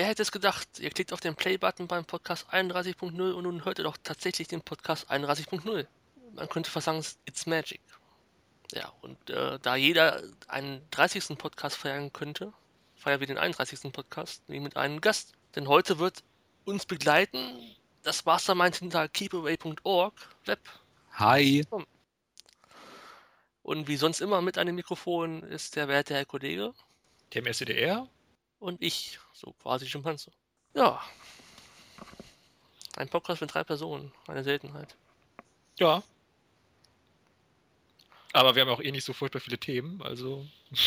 wer hätte es gedacht? Ihr klickt auf den Play-Button beim Podcast 31.0 und nun hört ihr doch tatsächlich den Podcast 31.0. Man könnte fast sagen, it's magic. Ja, und da jeder einen 30. Podcast feiern könnte, feiern wir den 31. Podcast, nämlich mit einem Gast. Denn heute wird uns begleiten das Mastermind hinter keepaway.org Web. Hi. Und wie sonst immer mit einem Mikrofon ist der werte Herr Kollege. Dem SEDR. Und ich, so quasi Schimpanse. Ja. Ein Podcast mit 3 Personen, eine Seltenheit. Ja. Aber wir haben auch eh nicht so furchtbar viele Themen, also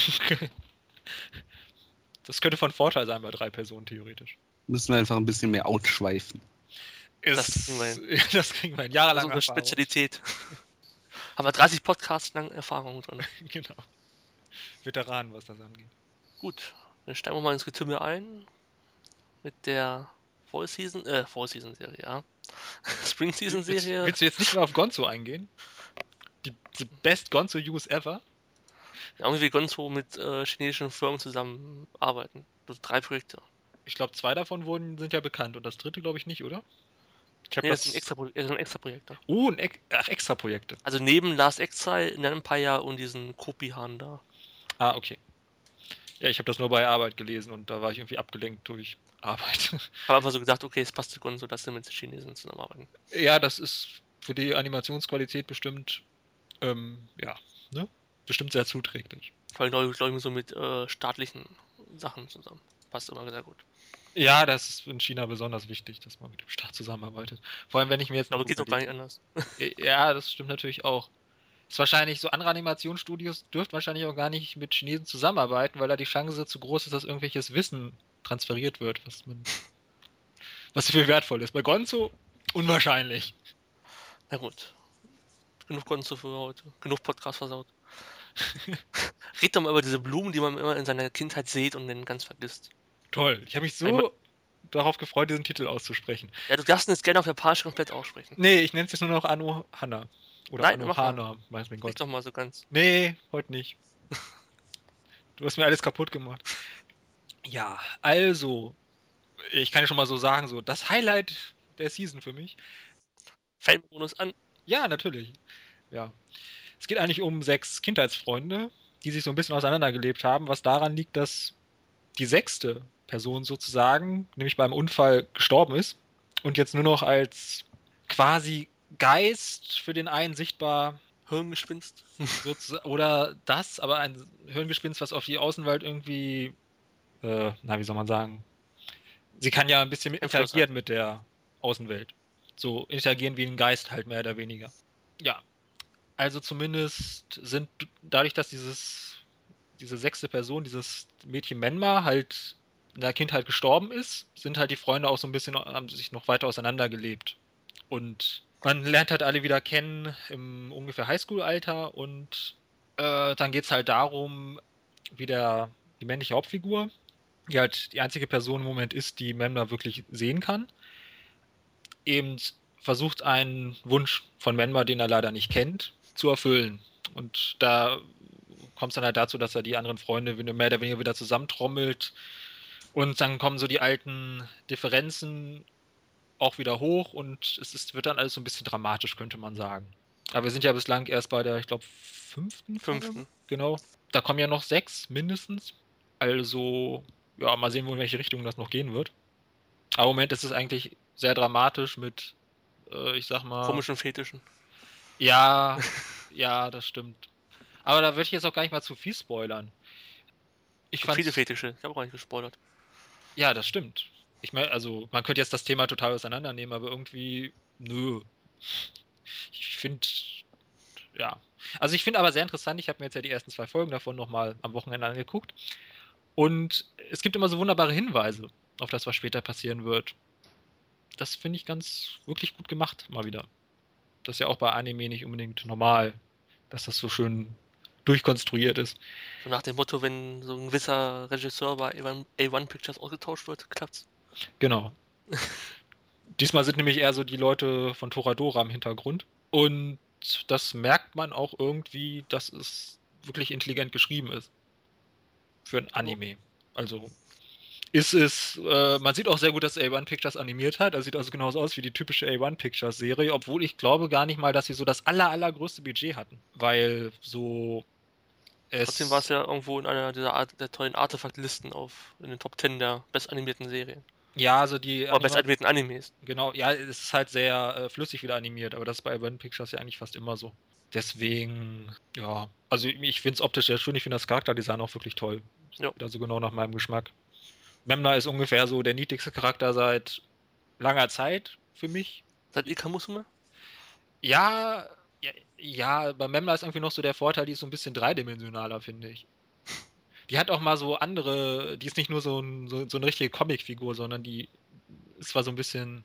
das könnte von Vorteil sein bei 3 Personen theoretisch. Müssen wir einfach ein bisschen mehr ausschweifen. Das kriegen wir hin. Das kriegen wir hin. Jahrelang Das ist unsere Spezialität. Haben wir 30 Podcasts lang Erfahrung drin. Genau. Veteranen, was das angeht. Gut, dann steigen wir mal ins Getümmel ein. Mit der Fall-Season-Serie, ja. Spring-Season-Serie. Willst du jetzt nicht mehr auf Gonzo eingehen? The best Gonzo use ever? Ja, irgendwie Gonzo mit chinesischen Firmen zusammenarbeiten. Also 3 Projekte. Ich glaube, 2 davon sind ja bekannt und das 3. glaube ich nicht, oder? Nee, das sind extra Projekte. Oh, extra Projekte. Also neben Last Exile, in Empire und diesen Kopi-Han da. Ah, okay. Ja, ich habe das nur bei Arbeit gelesen und da war ich irgendwie abgelenkt durch Arbeit. Habe einfach so gedacht, okay, es passt zu Gonzo, dass sie mit Chinesen zusammenarbeiten. Ja, das ist für die Animationsqualität bestimmt, ja, ne? Bestimmt sehr zuträglich. Vor allem, glaube ich, so mit staatlichen Sachen zusammen. Passt immer sehr gut. Ja, das ist in China besonders wichtig, dass man mit dem Staat zusammenarbeitet. Vor allem, wenn ich mir jetzt... Aber geht doch gar nicht anders. Ja, das stimmt natürlich auch. Ist wahrscheinlich so, andere Animationsstudios dürfen wahrscheinlich auch gar nicht mit Chinesen zusammenarbeiten, weil da die Chance zu groß ist, dass irgendwelches Wissen transferiert wird, was viel wertvoll ist. Bei Gonzo unwahrscheinlich. Na gut. Genug Gonzo für heute. Genug Podcast versaut. Red doch mal über diese Blumen, die man immer in seiner Kindheit sieht und dann ganz vergisst. Toll. Ich habe mich so darauf gefreut, diesen Titel auszusprechen. Ja, du darfst ihn jetzt gerne auf Japanisch komplett aussprechen. Nee, ich nenne es jetzt nur noch Anohana. Oder Nein, Anohana, weiß mein Gott. Nicht doch mal so ganz. Nee, heute nicht. Du hast mir alles kaputt gemacht. Ja, also, ich kann ja schon mal so sagen, so das Highlight der Season für mich. Fanbonus an. Ja, natürlich. Ja. Es geht eigentlich um 6 Kindheitsfreunde, die sich so ein bisschen auseinandergelebt haben, was daran liegt, dass die 6. Person sozusagen, nämlich beim Unfall gestorben ist und jetzt nur noch als quasi Geist für den einen sichtbar Hirngespinst. oder das, aber ein Hirngespinst, was auf die Außenwelt irgendwie, wie soll man sagen, sie kann ja ein bisschen interagieren mit der Außenwelt. So interagieren wie ein Geist halt mehr oder weniger. Ja, also zumindest sind dadurch, dass diese 6. Person, dieses Mädchen Menma halt in der Kindheit gestorben ist, sind halt die Freunde auch so ein bisschen, haben sich noch weiter auseinandergelebt. Und man lernt halt alle wieder kennen im ungefähr Highschool-Alter und dann geht es halt darum, wie die männliche Hauptfigur, die halt die einzige Person im Moment ist, die Menma wirklich sehen kann, eben versucht, einen Wunsch von Menma, den er leider nicht kennt, zu erfüllen. Und da kommt es dann halt dazu, dass er die anderen Freunde mehr oder weniger wieder zusammentrommelt. Und dann kommen so die alten Differenzen auch wieder hoch und wird dann alles so ein bisschen dramatisch, könnte man sagen. Aber wir sind ja bislang erst bei der, ich glaube, 5. Folge. Genau. Da kommen ja noch 6 mindestens. Also, ja, mal sehen, in welche Richtung das noch gehen wird. Aber im Moment ist es eigentlich sehr dramatisch mit, ich sag mal... komischen Fetischen. Ja, ja, das stimmt. Aber da würde ich jetzt auch gar nicht mal zu viel spoilern. Viele Fetische, ich habe auch gar nicht gespoilert. Ja, das stimmt. Ich meine, also, man könnte jetzt das Thema total auseinandernehmen, aber irgendwie, nö. Ich finde, ja. Also ich finde aber sehr interessant, ich habe mir jetzt ja die ersten 2 Folgen davon nochmal am Wochenende angeguckt. Und es gibt immer so wunderbare Hinweise auf das, was später passieren wird. Das finde ich wirklich gut gemacht, mal wieder. Das ist ja auch bei Anime nicht unbedingt normal, dass das so schön durchkonstruiert ist. So nach dem Motto, wenn so ein gewisser Regisseur bei A1 Pictures ausgetauscht wird, klappt's. Genau. Diesmal sind nämlich eher so die Leute von Toradora im Hintergrund. Und das merkt man auch irgendwie, dass es wirklich intelligent geschrieben ist. Für ein Anime. Also, Man sieht auch sehr gut, dass A1 Pictures animiert hat. Das sieht also genauso aus wie die typische A1 Pictures Serie, obwohl ich glaube gar nicht mal, dass sie so das allergrößte Budget hatten. Weil so Trotzdem war es es, ja irgendwo in einer dieser der tollen Artefakt-Listen in den Top 10 der bestanimierten Serien. ja, also die Oder bestanimierten Animes. genau, ja, es ist halt sehr flüssig wieder animiert, aber das ist bei A1 Pictures ja eigentlich fast immer so. Deswegen, ja, also ich finde es optisch sehr schön, ich finde das Charakterdesign auch wirklich toll. Ja. Also genau nach meinem Geschmack. Memna ist ungefähr so der niedlichste Charakter seit langer Zeit für mich. Seit Ikamusume? Ja, ja, bei Memna ist irgendwie noch so der Vorteil, die ist so ein bisschen dreidimensionaler, finde ich. Die hat auch mal so andere, die ist nicht nur so eine richtige Comicfigur, sondern die ist zwar so ein bisschen,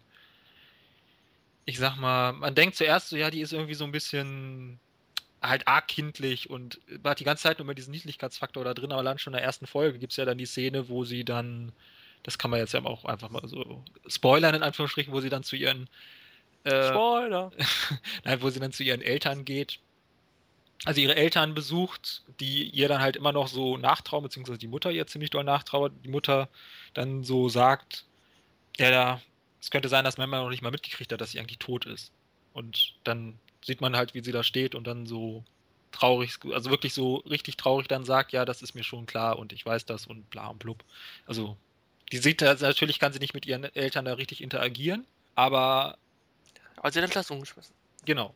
ich sag mal, man denkt zuerst so, ja, die ist irgendwie so ein bisschen halt arg kindlich und hat die ganze Zeit nur immer diesen Niedlichkeitsfaktor da drin, aber allein schon in der ersten Folge gibt es ja dann die Szene, wo sie dann, das kann man jetzt ja auch einfach mal so spoilern in Anführungsstrichen, wo sie dann zu ihren, Spoiler! nein, wo sie dann zu ihren Eltern geht, also ihre Eltern besucht, die ihr dann halt immer noch so nachtrauern, beziehungsweise die Mutter ihr ziemlich doll nachtrauert, die Mutter dann so sagt, ja, es könnte sein, dass Mama noch nicht mal mitgekriegt hat, dass sie eigentlich tot ist. Und dann sieht man halt, wie sie da steht und dann so traurig, also wirklich so richtig traurig dann sagt, ja, das ist mir schon klar und ich weiß das und bla und blub. Also, die sieht da, natürlich kann sie nicht mit ihren Eltern da richtig interagieren, aber Aber sie hat Entlassung geschmissen. genau.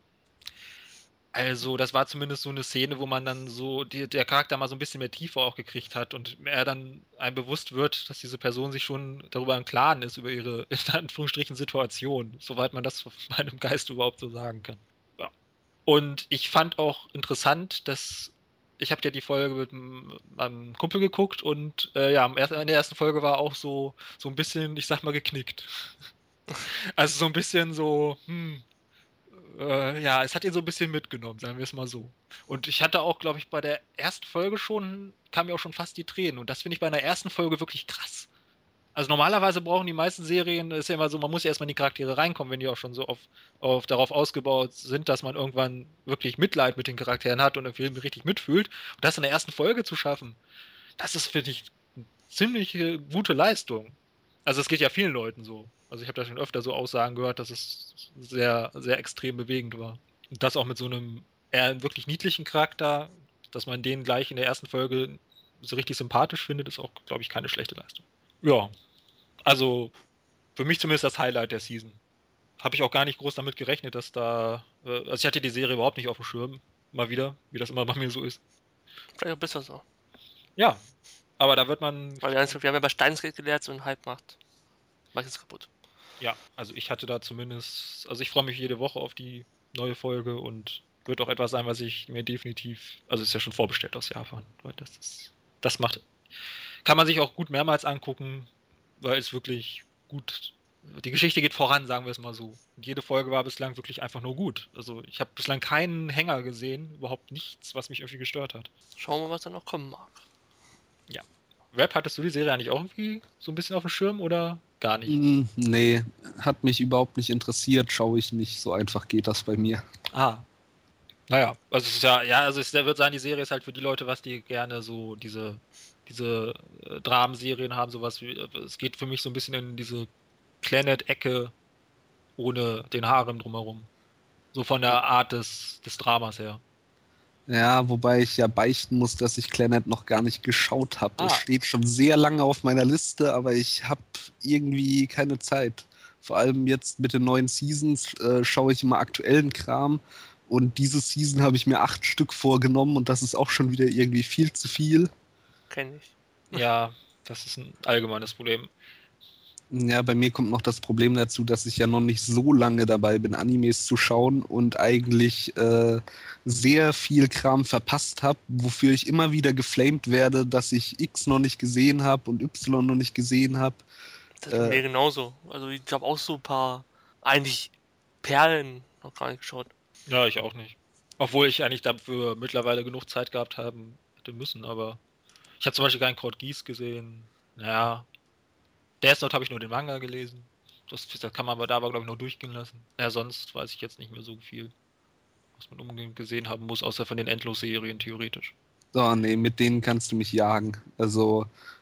Also, das war zumindest so eine Szene, wo man dann so der Charakter mal so ein bisschen mehr Tiefe auch gekriegt hat und er dann einem bewusst wird, dass diese Person sich schon darüber im Klaren ist, über ihre, in Anführungsstrichen, Situation, soweit man das von meinem Geist überhaupt so sagen kann. Ja. Und ich fand auch interessant, dass ich habe ja die Folge mit meinem Kumpel geguckt und ja, in der ersten Folge war auch so ein bisschen, ich sag mal, geknickt. Also so ein bisschen so, ja, es hat ihn so ein bisschen mitgenommen, sagen wir es mal so. Und ich hatte auch, glaube ich, bei der ersten Folge schon, kamen mir auch schon fast die Tränen. Und das finde ich bei einer ersten Folge wirklich krass. Also normalerweise brauchen die meisten Serien, ist ja immer so, man muss ja erstmal in die Charaktere reinkommen, wenn die auch schon so darauf ausgebaut sind, dass man irgendwann wirklich Mitleid mit den Charakteren hat und irgendwie richtig mitfühlt. Und das in der ersten Folge zu schaffen, das ist, finde ich, eine ziemlich gute Leistung. Also es geht ja vielen Leuten so. Also ich habe da schon öfter so Aussagen gehört, dass es sehr, sehr extrem bewegend war. Und das auch mit so einem eher wirklich niedlichen Charakter, dass man den gleich in der ersten Folge so richtig sympathisch findet, ist auch, glaube ich, keine schlechte Leistung. Ja, also für mich zumindest das Highlight der Season. Habe ich auch gar nicht groß damit gerechnet, dass da, also ich hatte die Serie überhaupt nicht auf dem Schirm, mal wieder, wie das immer bei mir so ist. Vielleicht auch besser so. Ja, aber da wird man, Weil wir haben ja bei Steins Gate gelehrt, so ein Hype macht es kaputt. ja, also ich hatte da zumindest, also ich freue mich jede Woche auf die neue Folge und wird auch etwas sein, was ich mir definitiv, also ist ja schon vorbestellt aus Japan, weil das macht, kann man sich auch gut mehrmals angucken, weil es wirklich gut, die Geschichte geht voran, sagen wir es mal so. Und jede Folge war bislang wirklich einfach nur gut. Also ich habe bislang keinen Hänger gesehen, überhaupt nichts, was mich irgendwie gestört hat. Schauen wir, was da noch kommen mag. Ja. Rap, hattest du die Serie eigentlich auch irgendwie so ein bisschen auf dem Schirm oder gar nicht? Nee, hat mich überhaupt nicht interessiert, schaue ich nicht. So einfach geht das bei mir. Ah. Naja, also es ist ja, also es wird sein, die Serie ist halt für die Leute, was die gerne so diese Dramenserien haben, sowas wie, es geht für mich so ein bisschen in diese Planet-Ecke ohne den Harem drumherum. So von der Art des Dramas her. Ja, wobei ich ja beichten muss, dass ich Clannad noch gar nicht geschaut habe. Es Ah. steht schon sehr lange auf meiner Liste, aber ich habe irgendwie keine Zeit. Vor allem jetzt mit den neuen Seasons schaue ich immer aktuellen Kram. Und diese Season habe ich mir 8 Stück vorgenommen und das ist auch schon wieder irgendwie viel zu viel. Kenn ich. Ja, das ist ein allgemeines Problem. Ja, bei mir kommt noch das Problem dazu, dass ich ja noch nicht so lange dabei bin, Animes zu schauen und eigentlich sehr viel Kram verpasst habe, wofür ich immer wieder geflamed werde, dass ich X noch nicht gesehen habe und Y noch nicht gesehen habe. Das ist bei mir genauso. Also ich habe auch so ein paar eigentlich Perlen noch gar nicht geschaut. Ja, ich auch nicht. Obwohl ich eigentlich dafür mittlerweile genug Zeit gehabt haben hätte müssen, aber ich habe zum Beispiel keinen Code Geass gesehen. Naja, Death Note habe ich nur den Manga gelesen. Das kann man aber da glaube ich, noch durchgehen lassen. Ja, sonst weiß ich jetzt nicht mehr so viel, was man unbedingt gesehen haben muss, außer von den Endlos-Serien theoretisch. So, nee, mit denen kannst du mich jagen. Also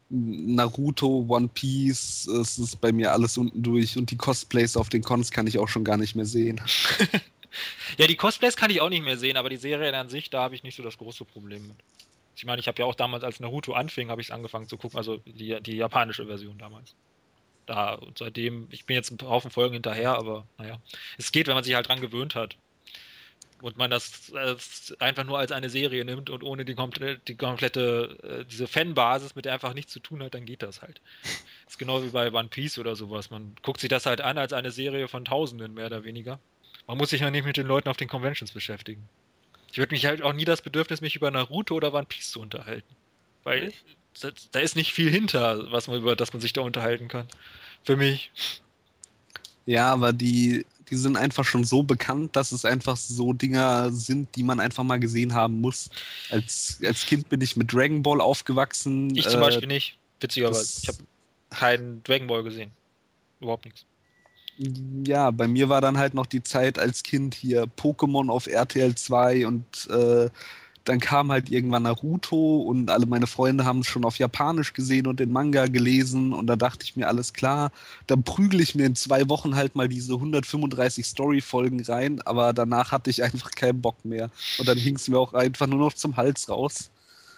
Naruto, One Piece, es ist bei mir alles unten durch und die Cosplays auf den Cons kann ich auch schon gar nicht mehr sehen. Ja, die Cosplays kann ich auch nicht mehr sehen, aber die Serien an sich, da habe ich nicht so das große Problem mit. Ich meine, ich habe ja auch damals, als Naruto anfing, habe ich es angefangen zu gucken, also die japanische Version damals. Da, und seitdem, ich bin jetzt ein Haufen Folgen hinterher, aber naja. Es geht, wenn man sich halt dran gewöhnt hat. Und man das einfach nur als eine Serie nimmt und ohne die komplette diese Fanbasis, mit der einfach nichts zu tun hat, dann geht das halt. Das ist genau wie bei One Piece oder sowas. Man guckt sich das halt an als eine Serie von Tausenden, mehr oder weniger. Man muss sich ja nicht mit den Leuten auf den Conventions beschäftigen. Ich würde mich halt auch nie das Bedürfnis, mich über Naruto oder One Piece zu unterhalten. Weil da ist nicht viel hinter, über das man sich da unterhalten kann. Für mich. Ja, aber die sind einfach schon so bekannt, dass es einfach so Dinger sind, die man einfach mal gesehen haben muss. Als Kind bin ich mit Dragon Ball aufgewachsen. Ich zum Beispiel nicht, witzigerweise. das- Ich habe keinen Dragon Ball gesehen. Überhaupt nichts. Ja, bei mir war dann halt noch die Zeit als Kind hier Pokémon auf RTL 2 und dann kam halt irgendwann Naruto und alle meine Freunde haben es schon auf Japanisch gesehen und den Manga gelesen und da dachte ich mir, alles klar, dann prügel ich mir in 2 Wochen halt mal diese 135 Story-Folgen rein, aber danach hatte ich einfach keinen Bock mehr und dann hing es mir auch einfach nur noch zum Hals raus.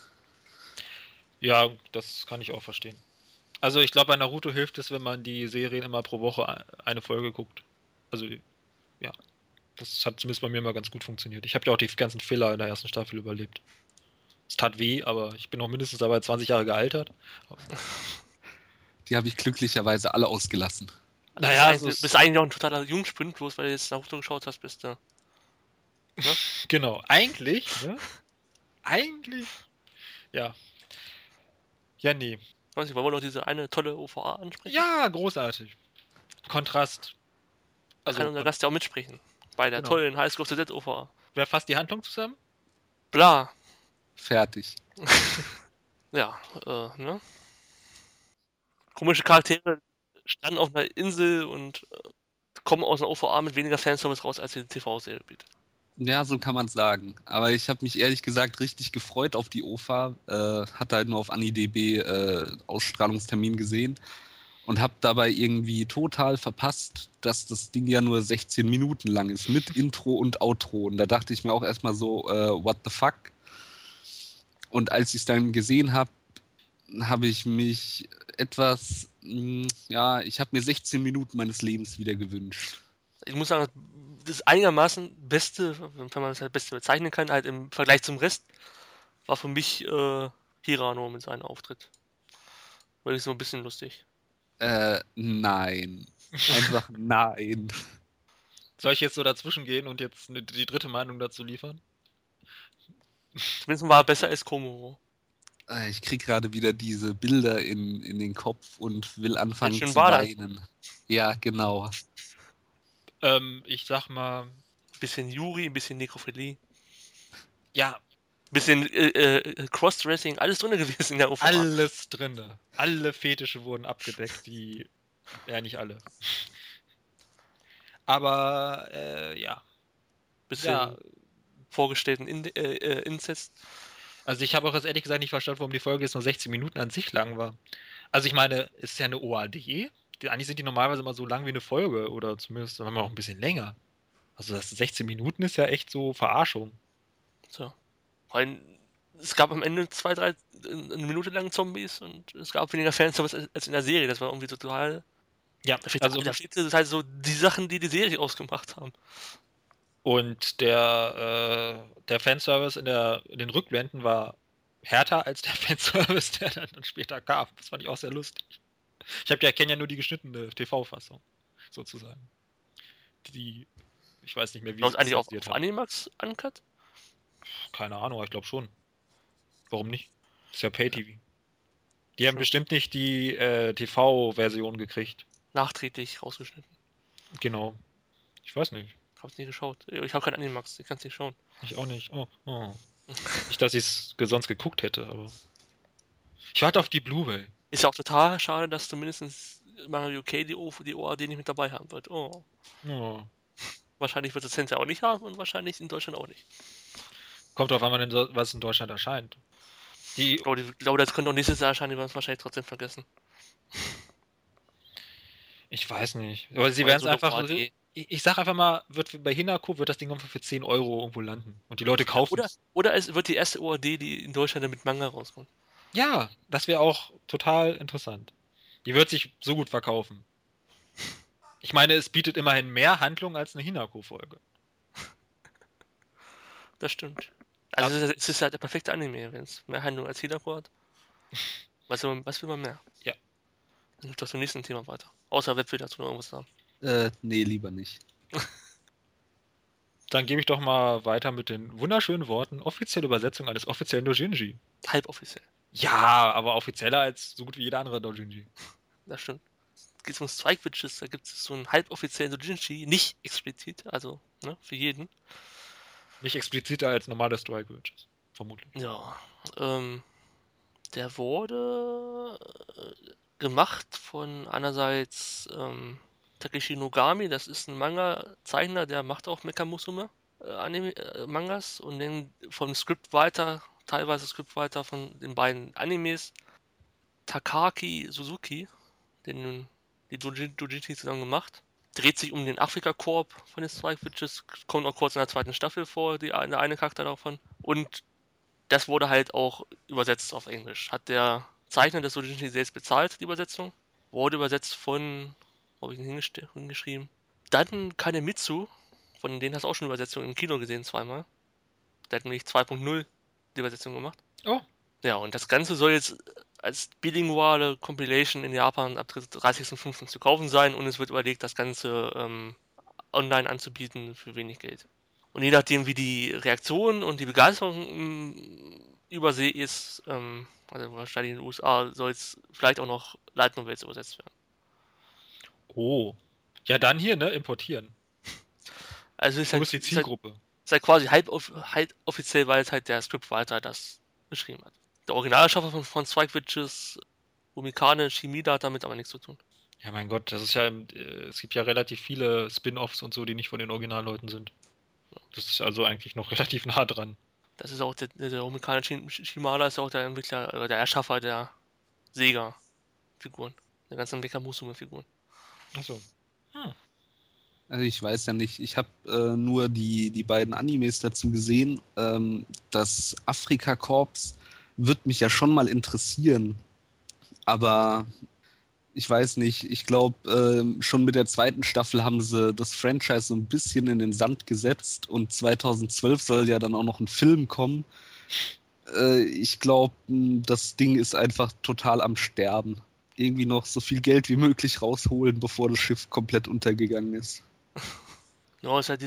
Ja, das kann ich auch verstehen. Also ich glaube, bei Naruto hilft es, wenn man die Serien immer pro Woche eine Folge guckt. Also ja, das hat zumindest bei mir mal ganz gut funktioniert. Ich habe ja auch die ganzen Filler in der ersten Staffel überlebt. Es tat weh, aber ich bin auch mindestens dabei 20 Jahre gealtert. Die habe ich glücklicherweise alle ausgelassen. Naja, bist eigentlich noch ein totaler Jungspund, bloß weil du jetzt Naruto geschaut hast, bist du. Ne? genau. Eigentlich, ne? Eigentlich. Ja. Ja, nee. Weiß nicht, wollen wir noch diese eine tolle OVA ansprechen? Ja, großartig. Kontrast. Da kann unser Gast ja auch mitsprechen. Bei der Genau. tollen High School of the Dead OVA. Wer fasst die Handlung zusammen? Bla. Fertig. Ja, ne? Komische Charaktere standen auf einer Insel und kommen aus einer OVA mit weniger Fanservice raus, als die TV-Serie bietet. Ja, so kann man es sagen. Aber ich habe mich ehrlich gesagt richtig gefreut auf die OFA. Hatte halt nur auf AniDB Ausstrahlungstermin gesehen und habe dabei irgendwie total verpasst, dass das Ding ja nur 16 Minuten lang ist, mit Intro und Outro. Und da dachte ich mir auch erstmal so, what the fuck? Und als ich es dann gesehen habe, habe ich mich etwas, ja, ich habe mir 16 Minuten meines Lebens wieder gewünscht. Ich muss sagen, das einigermaßen Beste, wenn man das halt Beste bezeichnen kann, halt im Vergleich zum Rest, war für mich Hirano mit seinem Auftritt. War ich so ein bisschen lustig. Nein. Einfach nein. Soll ich jetzt so dazwischen gehen und jetzt die dritte Meinung dazu liefern? Zumindest war er besser als Komuro. Ich krieg gerade wieder diese Bilder in den Kopf und will anfangen schön zu war das. weinen. Ja, genau. Ich sag mal, Ein bisschen Yuri, ein bisschen Nekrophilie, ja, ein bisschen Crossdressing, alles drin gewesen in der OVA. alles drinne. Alle Fetische wurden abgedeckt, ja, nicht alle. Aber, ja. Bisschen Ja, vorgestellten Inzest. also ich habe auch jetzt ehrlich gesagt nicht verstanden, warum die Folge jetzt nur 16 Minuten an sich lang war. Also ich meine, es ist ja eine OAD. Eigentlich sind die normalerweise immer so lang wie eine Folge oder zumindest haben wir auch ein bisschen länger. Also das 16 Minuten ist ja echt so Verarschung. So. Weil es gab am Ende 2, 3, eine Minute lang Zombies und es gab weniger Fanservice als in der Serie. Das war irgendwie total. Ja, also Da fehlte das halt so die Sachen, die die Serie ausgemacht haben. und der Fanservice in den Rückblenden war härter als der Fanservice, der dann später kam. Das fand ich auch sehr lustig. Kenne ja nur die geschnittene TV-Fassung, sozusagen. Ich weiß nicht mehr, wie Läuft sie eigentlich auch zensiert auf haben. Animax Uncut? Keine Ahnung, aber ich glaube schon. Warum nicht? Ist ja Pay-TV. Die haben bestimmt nicht die TV-Version gekriegt. Nachträglich rausgeschnitten. Genau. Ich weiß nicht. Hab's nie geschaut. Ich habe kein Animax, ich kann's nicht schauen. Ich auch nicht. Oh. Nicht, dass ich es sonst geguckt hätte, aber. Ich warte auf die Blu-ray. Ist ja auch total schade, dass zumindest Mario UK die OAD nicht mit dabei haben wird. Oh. Oh. Wahrscheinlich wird das Center auch nicht haben und wahrscheinlich in Deutschland auch nicht. Kommt drauf an, was in Deutschland erscheint. Die, Ich glaube, das könnte auch nächstes Jahr erscheinen, die werden es wahrscheinlich trotzdem vergessen. ich weiß nicht. Aber sie Oder werden es so eine einfach. OAD. Ich sag einfach mal, bei Hinako wird das Ding einfach für 10 Euro irgendwo landen. Und die Leute kaufen es. Oder es wird die erste OAD, die in Deutschland mit Manga rauskommt. Ja, das wäre auch total interessant. Die wird sich so gut verkaufen. Ich meine, es bietet immerhin mehr Handlung als eine Hinako-Folge. Das stimmt. Also es ist halt der perfekte Anime, wenn es mehr Handlung als Hinako hat. Was will man mehr? Ja. Dann geht doch zum nächsten Thema weiter. Außer Web will dazu noch irgendwas sagen. Nee, lieber nicht. Dann gebe ich doch mal weiter mit den wunderschönen Worten offizielle Übersetzung eines offiziellen Doujinshi. Halboffiziell. Ja, aber offizieller als so gut wie jeder andere Doujinshi. Das stimmt. Geht es um Strike Witches, da gibt es so einen halboffiziellen Doujinshi, nicht explizit, also ne, für jeden. Nicht expliziter als normale Strike Witches, vermutlich. Ja, der wurde gemacht von einerseits Takeshi Nogami, das ist ein Manga-Zeichner, der macht auch Mecha Musume Mangas und den vom Scriptwriter, teilweise Scriptwriter von den beiden Animes, Takaaki Suzuki, den die Doujinshi zusammen gemacht. Dreht sich um den Afrika-Korb von den Strike Witches, kommt auch kurz in der zweiten Staffel vor, der eine Charakter davon. Und das wurde halt auch übersetzt auf Englisch. Hat der Zeichner des Doujinshi selbst bezahlt, die Übersetzung. Wurde übersetzt von, wo habe ich ihn hingeschrieben? Dann Kanemitsu, von denen hast du auch schon Übersetzungen im Kino gesehen, zweimal. Der hat nämlich 2.0 die Übersetzung gemacht. Oh. Ja, und das Ganze soll jetzt als bilinguale Compilation in Japan ab 30.05. zu kaufen sein und es wird überlegt, das Ganze online anzubieten für wenig Geld. Und je nachdem, wie die Reaktion und die Begeisterung übersee ist, also wahrscheinlich in den USA, soll es vielleicht auch noch Light Novels übersetzt werden. Oh. Ja, dann hier, ne? Importieren. Also ist Wo halt, ist die Zielgruppe? ist halt quasi halb offiziell, weil es halt der Scriptwriter das geschrieben hat. Der Originalschaffer von Strike Witches, Umikane Shimida, hat damit aber nichts zu tun. Ja, mein Gott, das ist ja, es gibt ja relativ viele Spin-Offs und so, die nicht von den Originalleuten sind. Das ist also eigentlich noch relativ nah dran. Das ist auch der Umikane Shimada ist auch der Entwickler, oder der Erschaffer der Sega-Figuren. Der ganzen Mecha Musume-Figuren. Achso. Hm. Also ich weiß ja nicht, ich habe nur die beiden Animes dazu gesehen. Das Afrika-Korps wird mich ja schon mal interessieren. Aber ich weiß nicht, ich glaube, schon mit der zweiten Staffel haben sie das Franchise so ein bisschen in den Sand gesetzt und 2012 soll ja dann auch noch ein Film kommen. Ich glaube, das Ding ist einfach total am Sterben. Irgendwie noch so viel Geld wie möglich rausholen, bevor das Schiff komplett untergegangen ist. Ja, ist halt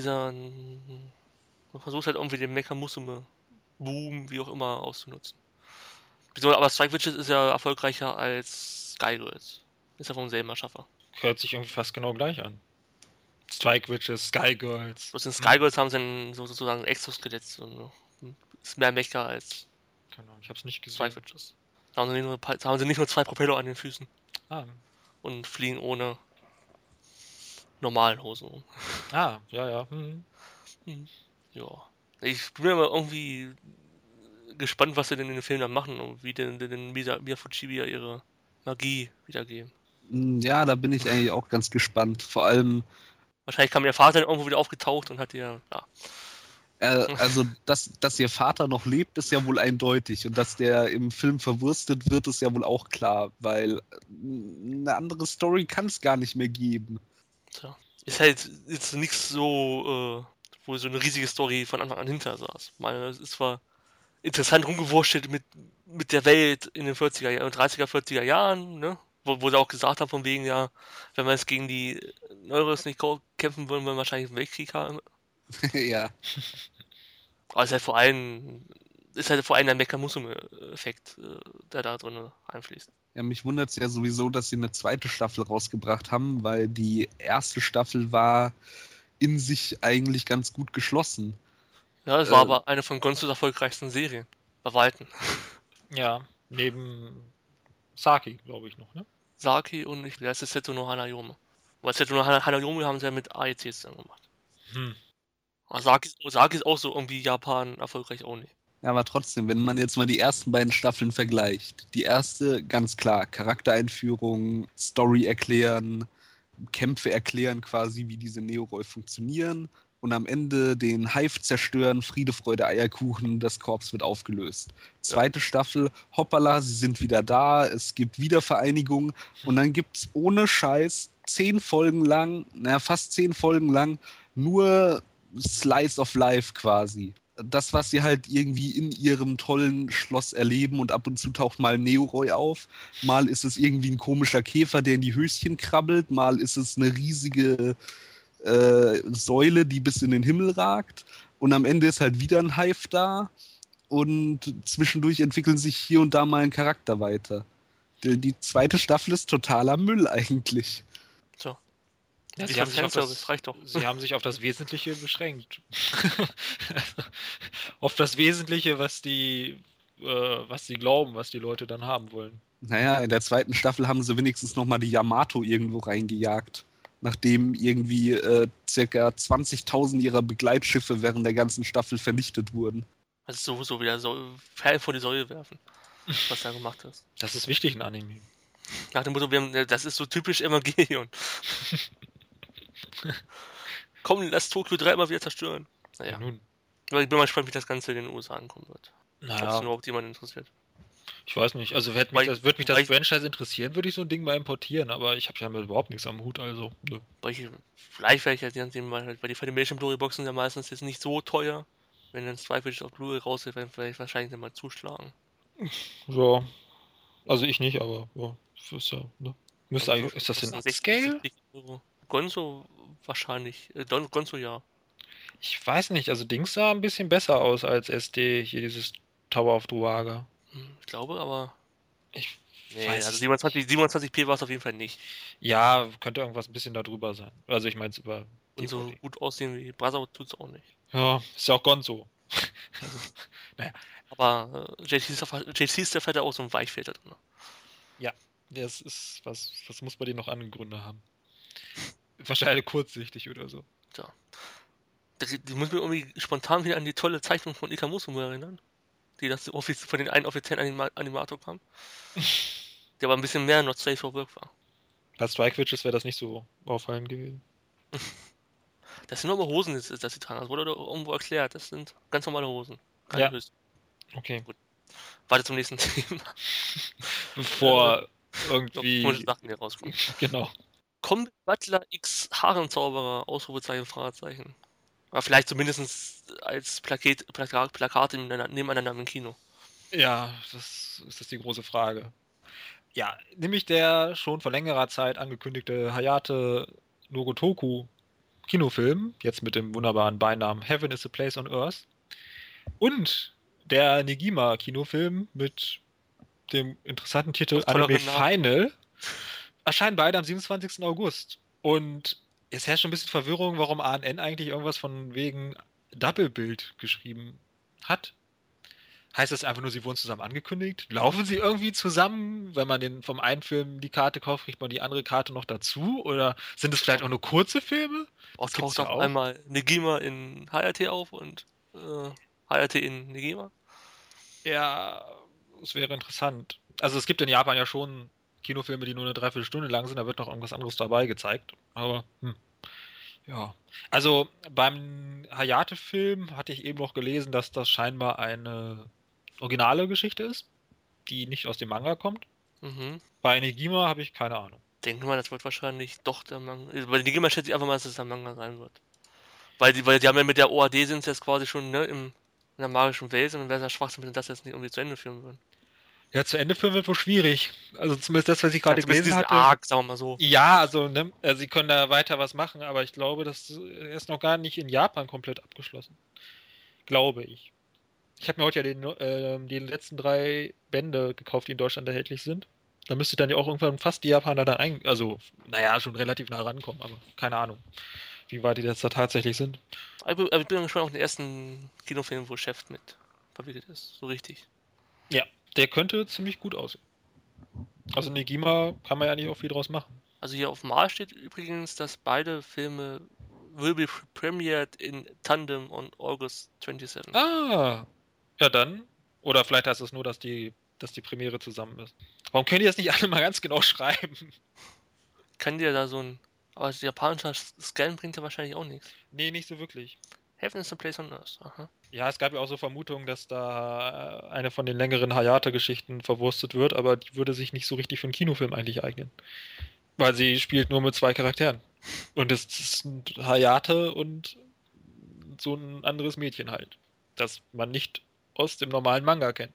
man versucht halt irgendwie den Mecha Musume Boom, wie auch immer, auszunutzen. Aber Strike Witches ist ja erfolgreicher als Sky Girls. Ist ja vom selben Erschaffer. Hört sich irgendwie fast genau gleich an. Strike Witches, Sky Girls. Bloß in Sky Girls haben sie sozusagen ein Exoskelett. Ist mehr Mecha als Genau, ich hab's nicht gesehen. Strike Witches. Da haben sie nicht nur zwei Propeller an den Füßen Ah. und fliegen ohne normalen Hosen rum. Ah, ja. Ja. Ich bin aber irgendwie gespannt, was sie denn in den Film dann machen und wie denn Mia Fujiwara ihre Magie wiedergeben. Ja, da bin ich eigentlich auch ganz gespannt. Vor allem, Wahrscheinlich kam ihr Vater dann irgendwo wieder aufgetaucht und hat ihr, ja. also, dass ihr Vater noch lebt, ist ja wohl eindeutig. Und dass der im Film verwurstet wird, ist ja wohl auch klar, weil eine andere Story kann es gar nicht mehr geben. Tja. Ist halt jetzt nichts so, wo so eine riesige Story von Anfang an hinter saß. Ich meine, es ist zwar interessant rumgewurschtelt mit der Welt in den 30er, 40er Jahren, ne? Wo sie auch gesagt haben, von wegen, ja, wenn wir jetzt gegen die Neuros nicht kämpfen würden, wir wahrscheinlich einen Weltkrieg haben. Ja. Aber es ist halt vor allem der Mecha Musume-Effekt, der da drin einfließt. Ja, mich wundert es ja sowieso, dass sie eine zweite Staffel rausgebracht haben, weil die erste Staffel war in sich eigentlich ganz gut geschlossen. Ja, es war aber eine von Gonzos erfolgreichsten Serien. Bei Weitem. Ja, neben Saki, glaube ich noch, ne? Saki und wie heißt es, Seto no Hanayome. Weil Seto no Hanayome haben sie ja mit AECs dann gemacht. Hm. Aber Saki ist auch so irgendwie Japan erfolgreich auch nicht. Ja, aber trotzdem, wenn man jetzt mal die ersten beiden Staffeln vergleicht. Die erste, ganz klar, Charaktereinführung, Story erklären, Kämpfe erklären quasi, wie diese Neoroi funktionieren und am Ende den Hive zerstören, Friede, Freude, Eierkuchen, das Korps wird aufgelöst. Zweite Staffel, hoppala, sie sind wieder da, es gibt Wiedervereinigung und dann gibt es ohne Scheiß 10 Folgen lang, fast 10 Folgen lang, nur Slice of Life quasi. Das, was sie halt irgendwie in ihrem tollen Schloss erleben und ab und zu taucht mal ein Neoroi auf. Mal ist es irgendwie ein komischer Käfer, der in die Höschen krabbelt. Mal ist es eine riesige Säule, die bis in den Himmel ragt. Und am Ende ist halt wieder ein Hive da. Und zwischendurch entwickeln sich hier und da mal ein Charakter weiter. Die zweite Staffel ist totaler Müll eigentlich. So. Ja, Sie reicht doch. Sie haben sich auf das Wesentliche beschränkt. Auf das Wesentliche, was sie glauben, was die Leute dann haben wollen. Naja, in der zweiten Staffel haben sie wenigstens nochmal die Yamato irgendwo reingejagt. Nachdem irgendwie circa 20.000 ihrer Begleitschiffe während der ganzen Staffel vernichtet wurden. Das ist sowieso wieder so Pfeil vor die Säule werfen, was da gemacht ist. Das ist wichtig in Anime. Nach dem Motto, das ist so typisch Evangelion. Komm, lass Tokio 3 mal wieder zerstören. Naja. Ja, nun. Aber ich bin mal gespannt, wie das Ganze in den USA ankommen wird. Naja. Ob es überhaupt jemand interessiert. Ich weiß nicht. Also würde mich das Franchise interessieren, würde ich so ein Ding mal importieren, aber ich habe ja mit überhaupt nichts am Hut, also. Nö. Vielleicht werde ich ja mal, weil die Funimation Blu-ray-Boxen ja meistens jetzt nicht so teuer. Wenn dann Zweifel auf Blu-ray rausgeht, werde ich wahrscheinlich dann mal zuschlagen. Ja. Also ich nicht, aber ja. Ist ja, ne? Ist das in Upscale? Gonzo wahrscheinlich. Gonzo ja. Ich weiß nicht, also Dings sah ein bisschen besser aus als SD, hier dieses Tower of Druaga. Ich glaube, aber. Nee, also 27p war es auf jeden Fall nicht. Ja, könnte irgendwas ein bisschen darüber sein. Also ich meine es über. Und so gut aussehen wie Brotherhood tut es auch nicht. Ja, ist ja auch Gonzo. Also, naja. Aber JC-Staff hat ja auch so ein Weichfilter drin. Ja, das ist, was muss man den noch an Gründe haben? Wahrscheinlich kurzsichtig oder so. Ja. Die muss mir irgendwie spontan wieder an die tolle Zeichnung von Ikamusumo erinnern. Die das von den einen offiziellen Animator kam. Der aber ein bisschen mehr Not Safe for Work war. Bei Strike Witches wäre das nicht so auffallend gewesen. Das sind nur Hosen, das sie tragen. Das wurde irgendwo erklärt. Das sind ganz normale Hosen. Keine Höchst. Okay. Gut. Weiter zum nächsten Thema. Bevor irgendwie Sachen hier rauskommen. Genau. Combat Butler X Haarenzauberer, Ausrufezeichen, Fragezeichen. Aber vielleicht zumindest als Plakate nebeneinander im Kino. Ja, das ist die große Frage. Ja, nämlich der schon vor längerer Zeit angekündigte Hayate Nogotoku Kinofilm, jetzt mit dem wunderbaren Beinamen Heaven is a Place on Earth. Und der Negima Kinofilm mit dem interessanten Titel Anime Final erscheinen beide am 27. August. Und es herrscht ein bisschen Verwirrung, warum ANN eigentlich irgendwas von wegen Doppelbild geschrieben hat. Heißt das einfach nur, sie wurden zusammen angekündigt? Laufen sie irgendwie zusammen? Wenn man vom einen Film die Karte kauft, kriegt man die andere Karte noch dazu? Oder sind es vielleicht auch nur kurze Filme? Taucht auf einmal Negima in HRT auf und HRT in Negima? Ja, es wäre interessant. Also es gibt in Japan ja schon Kinofilme, die nur eine Dreiviertelstunde lang sind, da wird noch irgendwas anderes dabei gezeigt. Aber, ja. Also beim Hayate-Film hatte ich eben noch gelesen, dass das scheinbar eine originale Geschichte ist, die nicht aus dem Manga kommt. Mhm. Bei Negima habe ich keine Ahnung. Denke mal, das wird wahrscheinlich doch der Manga. Bei Negima schätze ich einfach mal, dass es der Manga sein wird. Weil die haben ja mit der OAD sind jetzt quasi schon in der magischen Welt und dann wäre es ja Schwachsinn, wenn das jetzt nicht irgendwie zu Ende führen würden. Ja, zu Ende führen wird wohl schwierig. Also zumindest das, was ich gerade gelesen hatte. Arc, sagen wir mal so. Ja, also sie können da weiter was machen, aber ich glaube, das ist noch gar nicht in Japan komplett abgeschlossen. Glaube ich. Ich habe mir heute ja die letzten 3 Bände gekauft, die in Deutschland erhältlich sind. Da müsste dann ja auch irgendwann fast die Japaner dann schon relativ nah rankommen, aber keine Ahnung, wie weit die jetzt da tatsächlich sind. Ich bin gespannt auf den ersten Kinofilm, wo Chef mit verwickelt ist. So richtig. Ja, der könnte ziemlich gut aussehen. Also Negima kann man ja nicht auch viel draus machen. Also hier auf Mal steht übrigens, dass beide Filme will be premiered in tandem on August 27. Ah, Ja, dann. Oder vielleicht heißt es nur, dass die Premiere zusammen ist. Warum können die das nicht alle mal ganz genau schreiben? Kann dir da so ein. Aber das japanische Scan bringt ja wahrscheinlich auch nichts. Nee, nicht so wirklich. Heaven is a place on earth. Aha. Ja, es gab ja auch so Vermutungen, dass da eine von den längeren Hayate-Geschichten verwurstet wird, aber die würde sich nicht so richtig für einen Kinofilm eigentlich eignen. Weil sie spielt nur mit 2 Charakteren. Und es ist ein Hayate und so ein anderes Mädchen halt. Das man nicht aus dem normalen Manga kennt.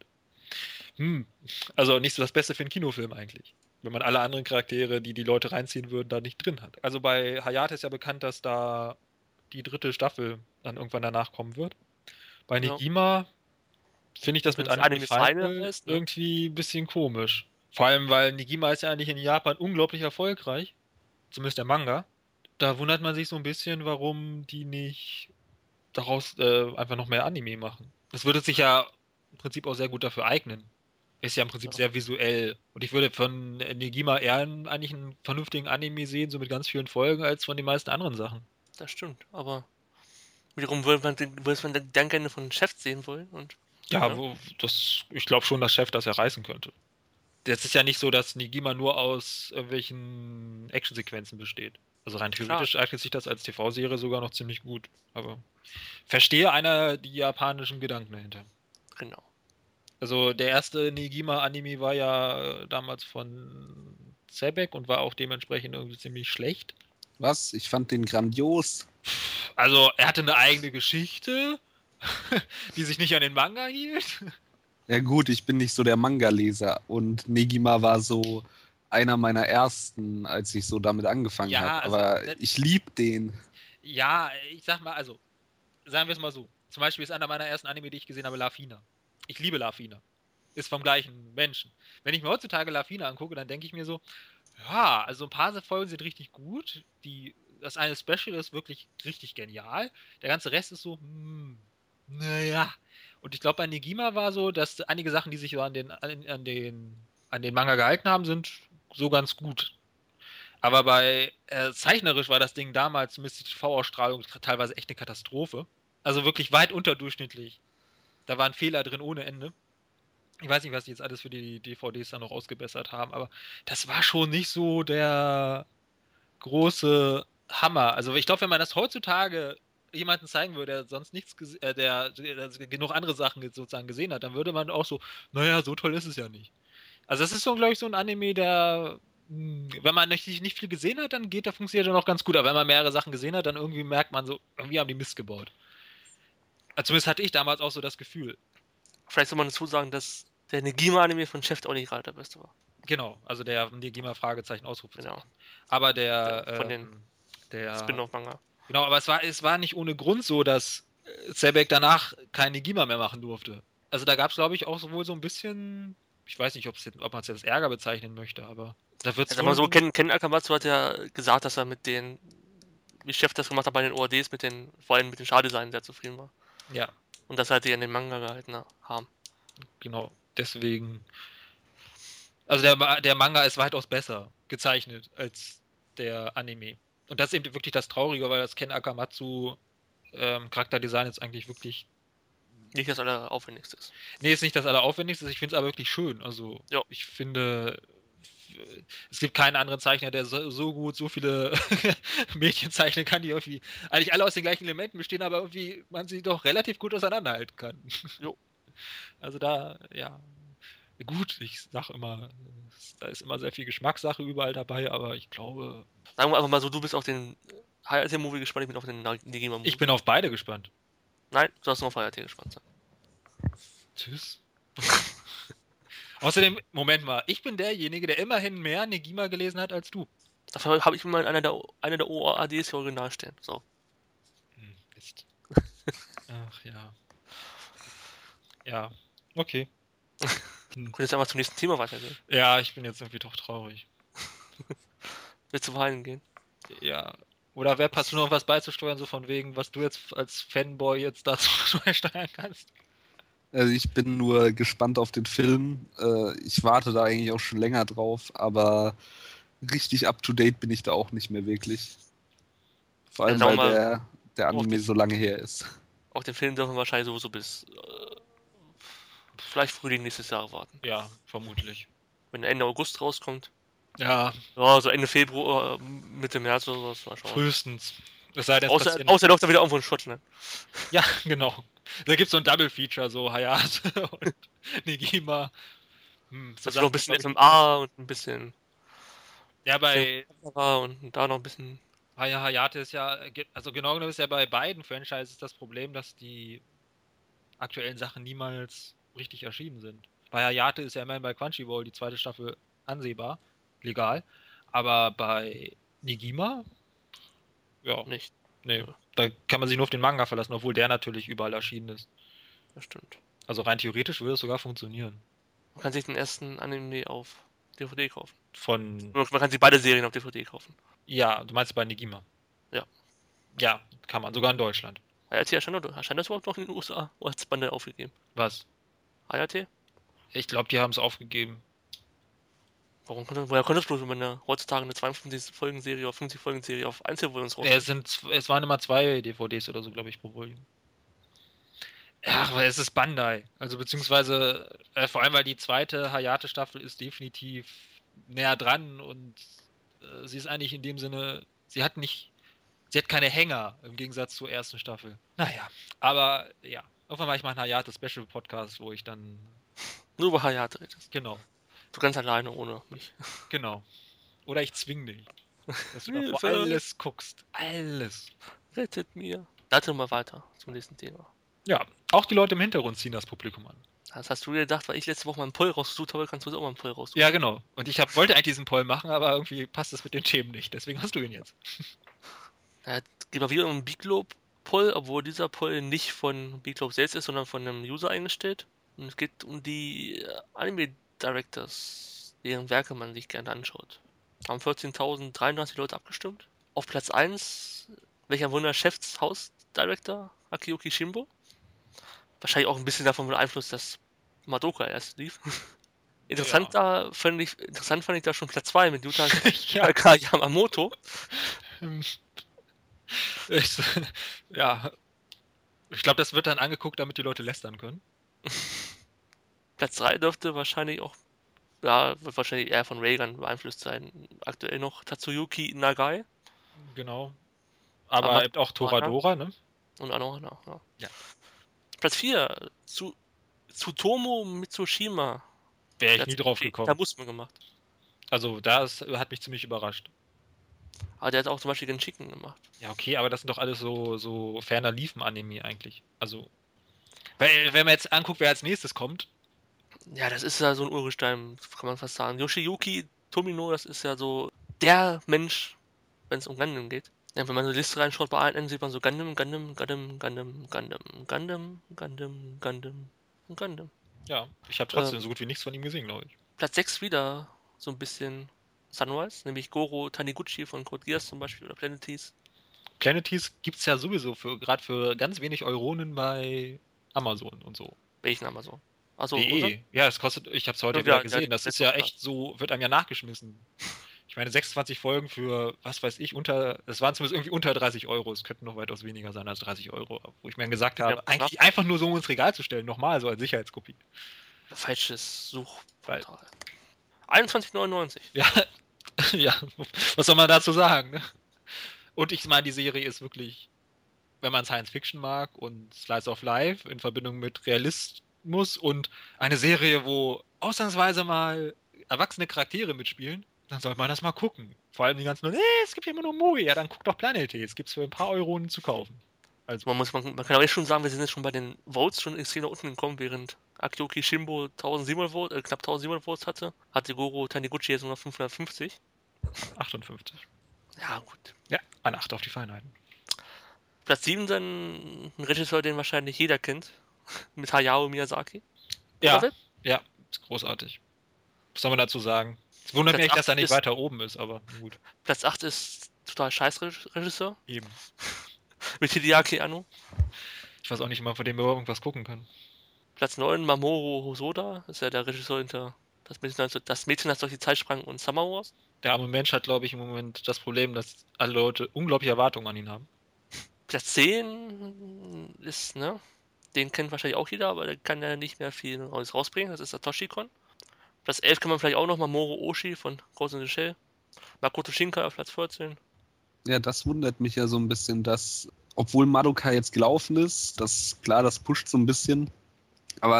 Also nicht so das Beste für einen Kinofilm eigentlich. Wenn man alle anderen Charaktere, die Leute reinziehen würden, da nicht drin hat. Also bei Hayate ist ja bekannt, dass da die 3. Staffel dann irgendwann danach kommen wird. Bei Ja. Negima finde ich das mit Wenn's Anime Anime Final Final ist, ne? irgendwie ein bisschen komisch. Vor allem, weil Negima ist ja eigentlich in Japan unglaublich erfolgreich. Zumindest der Manga. Da wundert man sich so ein bisschen, warum die nicht daraus einfach noch mehr Anime machen. Das würde sich ja im Prinzip auch sehr gut dafür eignen. Ist ja im Prinzip Ja. sehr visuell. Und ich würde von Negima eher eigentlich einen vernünftigen Anime sehen, so mit ganz vielen Folgen, als von den meisten anderen Sachen. Das stimmt, aber wiederum würde man dann gerne von Chef sehen wollen und Ja, Ja. ich glaube schon, dass Chef das ja reißen könnte. Das ist ja nicht so, dass Negima nur aus irgendwelchen Actionsequenzen besteht. Also rein theoretisch eignet sich das als TV-Serie sogar noch ziemlich gut. Aber verstehe einer die japanischen Gedanken dahinter. genau. Also der erste Negima-Anime war ja damals von Sebek und war auch dementsprechend irgendwie ziemlich schlecht. Was? Ich fand den grandios. Also er hatte eine eigene Geschichte, die sich nicht an den Manga hielt. Ja gut, ich bin nicht so der Manga-Leser und Negima war so einer meiner ersten, als ich so damit angefangen Ja, habe. also, Aber ich lieb den. Ja, ich sag mal, also, sagen wir es mal so. Zum Beispiel ist einer meiner ersten Anime, die ich gesehen habe, La Fina. Ich liebe La Fina. Ist vom gleichen Menschen. Wenn ich mir heutzutage La Fina angucke, dann denke ich mir so, ja, also ein paar Folgen sind richtig gut. Das eine Special ist wirklich richtig genial. Der ganze Rest ist so, naja. Und ich glaube, bei Negima war so, dass einige Sachen, die sich so an den Manga gehalten haben, sind so ganz gut. Aber bei zeichnerisch war das Ding damals, zumindest die TV-Ausstrahlung, teilweise echt eine Katastrophe. Also wirklich weit unterdurchschnittlich. Da waren Fehler drin ohne Ende. Ich weiß nicht, was die jetzt alles für die DVDs dann noch ausgebessert haben, aber das war schon nicht so der große Hammer. Also ich glaube, wenn man das heutzutage jemanden zeigen würde, der sonst der genug andere Sachen sozusagen gesehen hat, dann würde man auch so, naja, so toll ist es ja nicht. Also das ist so, glaube ich, so ein Anime, der, wenn man nicht viel gesehen hat, dann funktioniert er noch ganz gut. Aber wenn man mehrere Sachen gesehen hat, dann irgendwie merkt man so, irgendwie haben die Mist gebaut. Also zumindest hatte ich damals auch so das Gefühl. Vielleicht soll man dazu sagen, dass der Negima-Anime von Chef auch nicht gerade der beste war. Genau, also der Negima Fragezeichen Ausrufezeichen. Genau. Aber Von den der Spin-off-Manga. Genau, aber es war nicht ohne Grund so, dass Sebek danach kein Negima mehr machen durfte. Also da gab es, glaube ich, auch wohl so ein bisschen, ich weiß nicht, ob man es jetzt als Ärger bezeichnen möchte, aber da wird es Also mal so, Ken Akamatsu hat ja gesagt, dass er mit den, wie Chef das gemacht hat bei den OADs, vor allem mit den Schaddesignen sehr zufrieden war. Ja, Und das halt die an den Manga gehalten haben. genau, deswegen. Also der Manga ist weitaus besser gezeichnet als der Anime. Und das ist eben wirklich das Traurige, weil das Ken Akamatsu Charakterdesign jetzt eigentlich wirklich. Nicht das Alleraufwendigste ist. Nee, ist nicht das Alleraufwendigste, ich finde es aber wirklich schön. Also Ja. ich finde, es gibt keinen anderen Zeichner, der so gut so viele Mädchen zeichnen kann, die irgendwie eigentlich alle aus den gleichen Elementen bestehen, aber irgendwie man sie doch relativ gut auseinanderhalten kann. Jo. Also da, ja. Gut, ich sag immer, da ist immer sehr viel Geschmackssache überall dabei, aber ich glaube. Sagen wir einfach mal so, du bist auf den Hayate-Movie gespannt, ich bin auf den Negima-Movie. Ich bin auf beide gespannt. Nein, du hast nur auf Hayate gespannt sein. Tschüss. Außerdem, Moment mal, ich bin derjenige, der immerhin mehr Negima gelesen hat als du. Dafür habe ich mir mal einer der OADs hier original stehen. So. Mist. Ach ja. Ja, okay. Können jetzt einfach zum nächsten Thema weitergehen. Ja, ich bin jetzt irgendwie doch traurig. Willst du verhalten gehen? Ja. Oder hast du noch was beizusteuern, so von wegen, was du jetzt als Fanboy jetzt dazu steuern kannst? Also ich bin nur gespannt auf den Film. Ich warte da eigentlich auch schon länger drauf, aber richtig up-to-date bin ich da auch nicht mehr wirklich. Vor allem, weil der Anime so lange her ist. Auch den Film dürfen wir wahrscheinlich sowieso bis vielleicht Frühling nächstes Jahr erwarten. Ja, vermutlich. Wenn Ende August rauskommt. Ja, Ja, so Ende Februar, Mitte März oder sowas. Mal schauen. frühestens. Es sei denn, es Außer passieren- er läuft dann wieder irgendwo in Schottland. Ja, genau. Da gibt es so ein Double-Feature, so Hayate und Negima. Das ist noch ein bisschen MMA und ein bisschen Ja, bei Kamera und da noch ein bisschen. Hayate ist ja, also genau genommen ist ja bei beiden Franchises das Problem, dass die aktuellen Sachen niemals richtig erschienen sind. Bei Hayate ist ja immerhin bei Crunchyroll die zweite Staffel ansehbar, legal. Aber bei Negima, ja, Nicht. nee, Ja. da kann man sich nur auf den Manga verlassen, obwohl der natürlich überall erschienen ist. Das stimmt. Also rein theoretisch würde es sogar funktionieren. Man kann sich den ersten Anime auf DVD kaufen. Von, Man kann sich beide Serien auf DVD kaufen. ja, du meinst bei Negima? Ja. Ja, kann man, sogar in Deutschland. Hayate erscheint das überhaupt noch in den USA? Oder hat es Bande aufgegeben? Was? Hayate? Ich glaube, die haben es aufgegeben. Woher konnte das bloß, wenn man heutzutage eine 52-Folgen-Serie oder 50-Folgen-Serie auf Einzelvolumes rauskommt? Es waren immer 2 DVDs oder so, glaube ich, pro Volume. Ja, aber es ist Bandai. Also beziehungsweise, vor allem, weil die zweite Hayate-Staffel ist definitiv näher dran und sie ist eigentlich in dem Sinne, sie hat keine Hänger im Gegensatz zur ersten Staffel. Naja, aber ja, irgendwann mache ich mal einen Hayate-Special-Podcast, wo ich dann, Nur über Hayate redest. genau, Du ganz alleine ohne mich. genau. Oder ich zwing dich, dass du davor Hilfe. alles guckst. Alles. Rettet mir. Leite mal weiter zum nächsten Thema. Ja, auch die Leute im Hintergrund ziehen das Publikum an. Das hast du dir gedacht, weil ich letzte Woche mal einen Poll rausgesucht habe, kannst du jetzt auch mal einen Poll raussuchen. Ja, genau. Und ich wollte eigentlich diesen Poll machen, aber irgendwie passt es mit den Themen nicht. Deswegen hast du ihn jetzt. Es geht mal wieder um einen B-Globe-Poll, obwohl dieser Poll nicht von B-Globe selbst ist, sondern von einem User eingestellt. Und es geht um die Anime-Directors, deren Werke man sich gerne anschaut. Haben 14.033 Leute abgestimmt. Auf Platz 1, welcher Wunder, Chefshaus-Director, Akiyuki Shimbo. Wahrscheinlich auch ein bisschen davon beeinflusst, dass Madoka erst lief. Interessant fand ich da schon Platz 2 mit Yuta Ja. Yamamoto. Ich, ja. Ich glaube, das wird dann angeguckt, damit die Leute lästern können. Platz 3 dürfte wahrscheinlich auch, ja, wird wahrscheinlich eher von Reagan beeinflusst sein. Aktuell noch Tatsuyuki Nagai Genau. Aber eben auch Toradora, ne? und Anohana. Ja. Ja. Platz 4, Tsutomu Mitsushima. Wäre ich nie drauf gekommen. Da muss man gemacht. Also, das hat mich ziemlich überrascht. Aber der hat auch zum Beispiel den Chicken gemacht. Ja, okay, aber das sind doch alles so ferner Liefen-Anime eigentlich. Also, weil, wenn man jetzt anguckt, wer als nächstes kommt. Ja, das ist ja so ein Urgestein, kann man fast sagen. Yoshiyuki Tomino, das ist ja so der Mensch, wenn es um Gundam geht. Ja, wenn man so eine Liste reinschaut, bei allen sieht man so Gundam. Ja, ich habe trotzdem so gut wie nichts von ihm gesehen, glaube ich. Platz 6 wieder so ein bisschen Sunrise, nämlich Goro Taniguchi von Code Geass zum Beispiel oder Planeties. Planeties gibt es ja sowieso gerade für ganz wenig Euronen bei Amazon und so. Welchen Amazon? Achso, Ja, es kostet, ich habe es heute wieder gesehen, das ist ja echt so, wird einem ja nachgeschmissen. Ich meine, 26 Folgen für, was weiß ich, das waren zumindest irgendwie unter 30 Euro. Es könnten noch weitaus weniger sein als 30 Euro. Wo ich mir gesagt habe, eigentlich einfach nur so ins Regal zu stellen, nochmal so als Sicherheitskopie. Falsches Suchportal. 21,99. Ja, ja, was soll man dazu sagen, ne? Und ich meine, die Serie ist wirklich, wenn man Science Fiction mag und Slice of Life in Verbindung mit Realismus und eine Serie, wo ausnahmsweise mal erwachsene Charaktere mitspielen, dann soll man das mal gucken. Vor allem die ganzen, es gibt ja immer nur Moe. Ja, dann guck doch Planet T. Es gibt für ein paar Euronen zu kaufen. Also man kann aber jetzt schon sagen, wir sind jetzt schon bei den Votes schon extrem nach unten gekommen, während Akiyuki Shimbo 1700 Votes, knapp 1700 Votes hatte Goro Taniguchi jetzt nur noch 550. 58. Ja, gut. Ja, eine 8 auf die Feinheiten. Platz 7 dann ein Regisseur, den wahrscheinlich jeder kennt, mit Hayao Miyazaki. Ja, ist großartig. Was soll man dazu sagen? Es wundert mich, dass er nicht weiter oben ist, aber gut. Platz 8 ist total scheiß Regisseur. Eben. Mit Hideaki Anno. Ich weiß auch nicht mal, von dem wir irgendwas gucken können. Platz 9, Mamoru Hosoda, ist ja der Regisseur hinter das Mädchen, das durch die Zeit sprang und Summer Wars. Der arme Mensch hat, glaube ich, im Moment das Problem, dass alle Leute unglaubliche Erwartungen an ihn haben. Platz 10 ist, Den kennt wahrscheinlich auch jeder, aber der kann ja nicht mehr viel Neues rausbringen. Das ist Satoshi Kon. Platz 11 kann man vielleicht auch noch Mamoru Oshii von Ghost in the Shell. Makoto Shinkai auf Platz 14. Ja, das wundert mich ja so ein bisschen, dass, obwohl Madoka jetzt gelaufen ist, das pusht so ein bisschen. Aber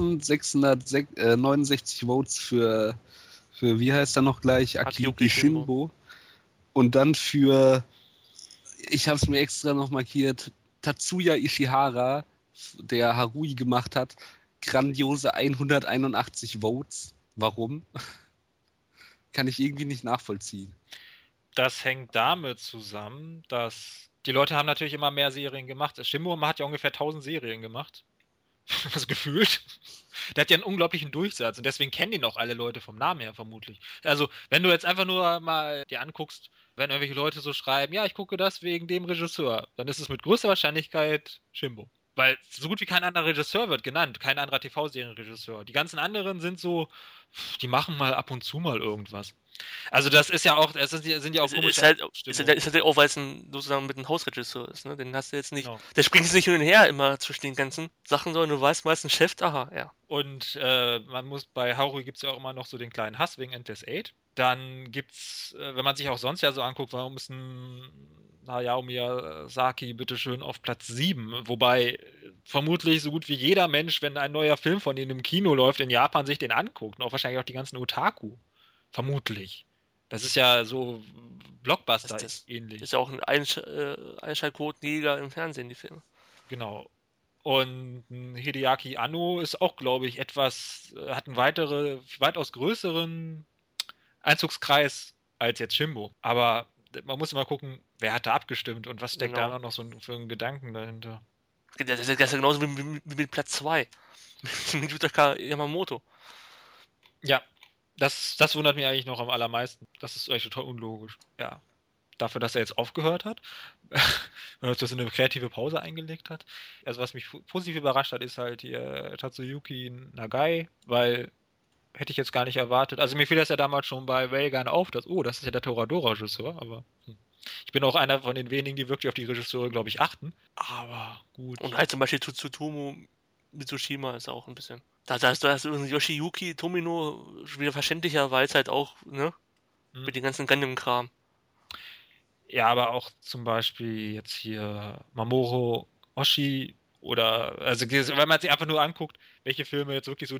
1669 Votes für wie heißt er noch gleich? Akiyuki Shinbo. Und dann für, ich habe es mir extra noch markiert, Tatsuya Ishihara, der Harui gemacht hat, grandiose 181 Votes. Warum? Kann ich irgendwie nicht nachvollziehen. Das hängt damit zusammen, dass die Leute haben natürlich immer mehr Serien gemacht. Shinbo hat ja ungefähr 1000 Serien gemacht. Also gefühlt. Der hat ja einen unglaublichen Durchsatz und deswegen kennen ihn auch alle Leute vom Namen her vermutlich. Also, wenn du jetzt einfach nur mal dir anguckst, wenn irgendwelche Leute so schreiben, ja, ich gucke das wegen dem Regisseur, dann ist es mit größter Wahrscheinlichkeit Shinbo. Weil so gut wie kein anderer Regisseur wird genannt, kein anderer TV-Serienregisseur. Die ganzen anderen sind so, die machen mal ab und zu mal irgendwas. Also das ist ja auch, sind ja auch komische ist halt auch, weil es sozusagen mit einem Hausregisseur ist, ne? Den hast du jetzt nicht, der springt jetzt nicht hin und her immer zwischen den ganzen Sachen, sondern du weißt meistens Chef, aha, ja. Und bei Haruhi gibt es ja auch immer noch so den kleinen Hass wegen Endless Eight. Dann gibt's, wenn man sich auch sonst ja so anguckt, warum ist ein Hayao Miyazaki bitteschön auf Platz 7? Wobei vermutlich so gut wie jeder Mensch, wenn ein neuer Film von ihm im Kino läuft, in Japan sich den anguckt. Und auch wahrscheinlich auch die ganzen Otaku. Vermutlich. Das ist ja so Blockbuster-ähnlich. Das ist ja auch ein Einschaltquotenjäger im Fernsehen, die Filme. Genau. Und Hideaki Anno ist auch, glaube ich, hat einen weitaus größeren Einzugskreis als jetzt Shinbo. Aber man muss immer gucken, wer hat da abgestimmt und was steckt da noch so für einen Gedanken dahinter. Das ist ja genauso wie mit Platz 2. Mit Yutaka Yamamoto. Ja, das wundert mich eigentlich noch am allermeisten. Das ist eigentlich total unlogisch. Ja. Dafür, dass er jetzt aufgehört hat, und das in eine kreative Pause eingelegt hat. Also was mich positiv überrascht hat, ist halt hier Tatsuyuki Nagai, weil hätte ich jetzt gar nicht erwartet. Also mir fiel das ja damals schon bei Railgun auf, das ist ja der Toradora-Regisseur, aber ich bin auch einer von den wenigen, die wirklich auf die Regisseure, glaube ich, achten. Aber gut. Und halt zum Beispiel Tsutomu Mitsushima ist auch ein bisschen. Da hast du Yoshiyuki Tomino wieder verständlicher, weil es halt auch, ne? Mit den ganzen Gundam-Kram. Ja, aber auch zum Beispiel jetzt hier Mamoru Oshii oder, also wenn man sich einfach nur anguckt, welche Filme jetzt wirklich so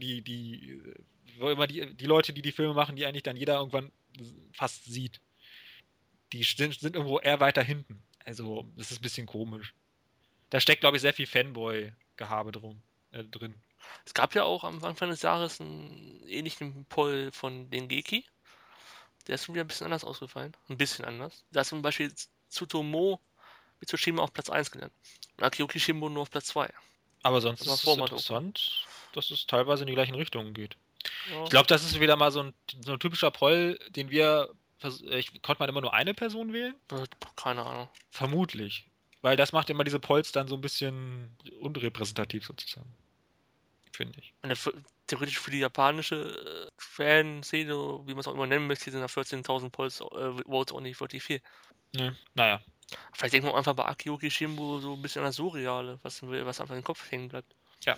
wo immer die Leute, die Filme machen, die eigentlich dann jeder irgendwann fast sieht, die sind irgendwo eher weiter hinten. Also, das ist ein bisschen komisch. Da steckt, glaube ich, sehr viel Fanboy-Gehabe drin. Es gab ja auch am Anfang des Jahres einen ähnlichen Poll von Dengeki. Der ist schon wieder ein bisschen anders ausgefallen. Ein bisschen anders. Da ist zum Beispiel Tsutomu Mitsushima auf Platz 1 gelernt. Und Akiyuki Shinbo nur auf Platz 2. Aber sonst ist es interessant, dass es teilweise in die gleichen Richtungen geht. Ja. Ich glaube, das ist wieder mal so ein typischer Poll, den konnte man immer nur eine Person wählen? Keine Ahnung. Vermutlich. Weil das macht immer diese Polls dann so ein bisschen unrepräsentativ sozusagen. Finde ich. Theoretisch für die japanische Fanszene, wie man es auch immer nennen möchte, sind da 14.000 Votes auch nicht wirklich viel. Ja. Naja. Vielleicht denken wir einfach bei Akiyuki Shinbo so ein bisschen an das Surreale, was einfach in den Kopf hängen bleibt. Ja.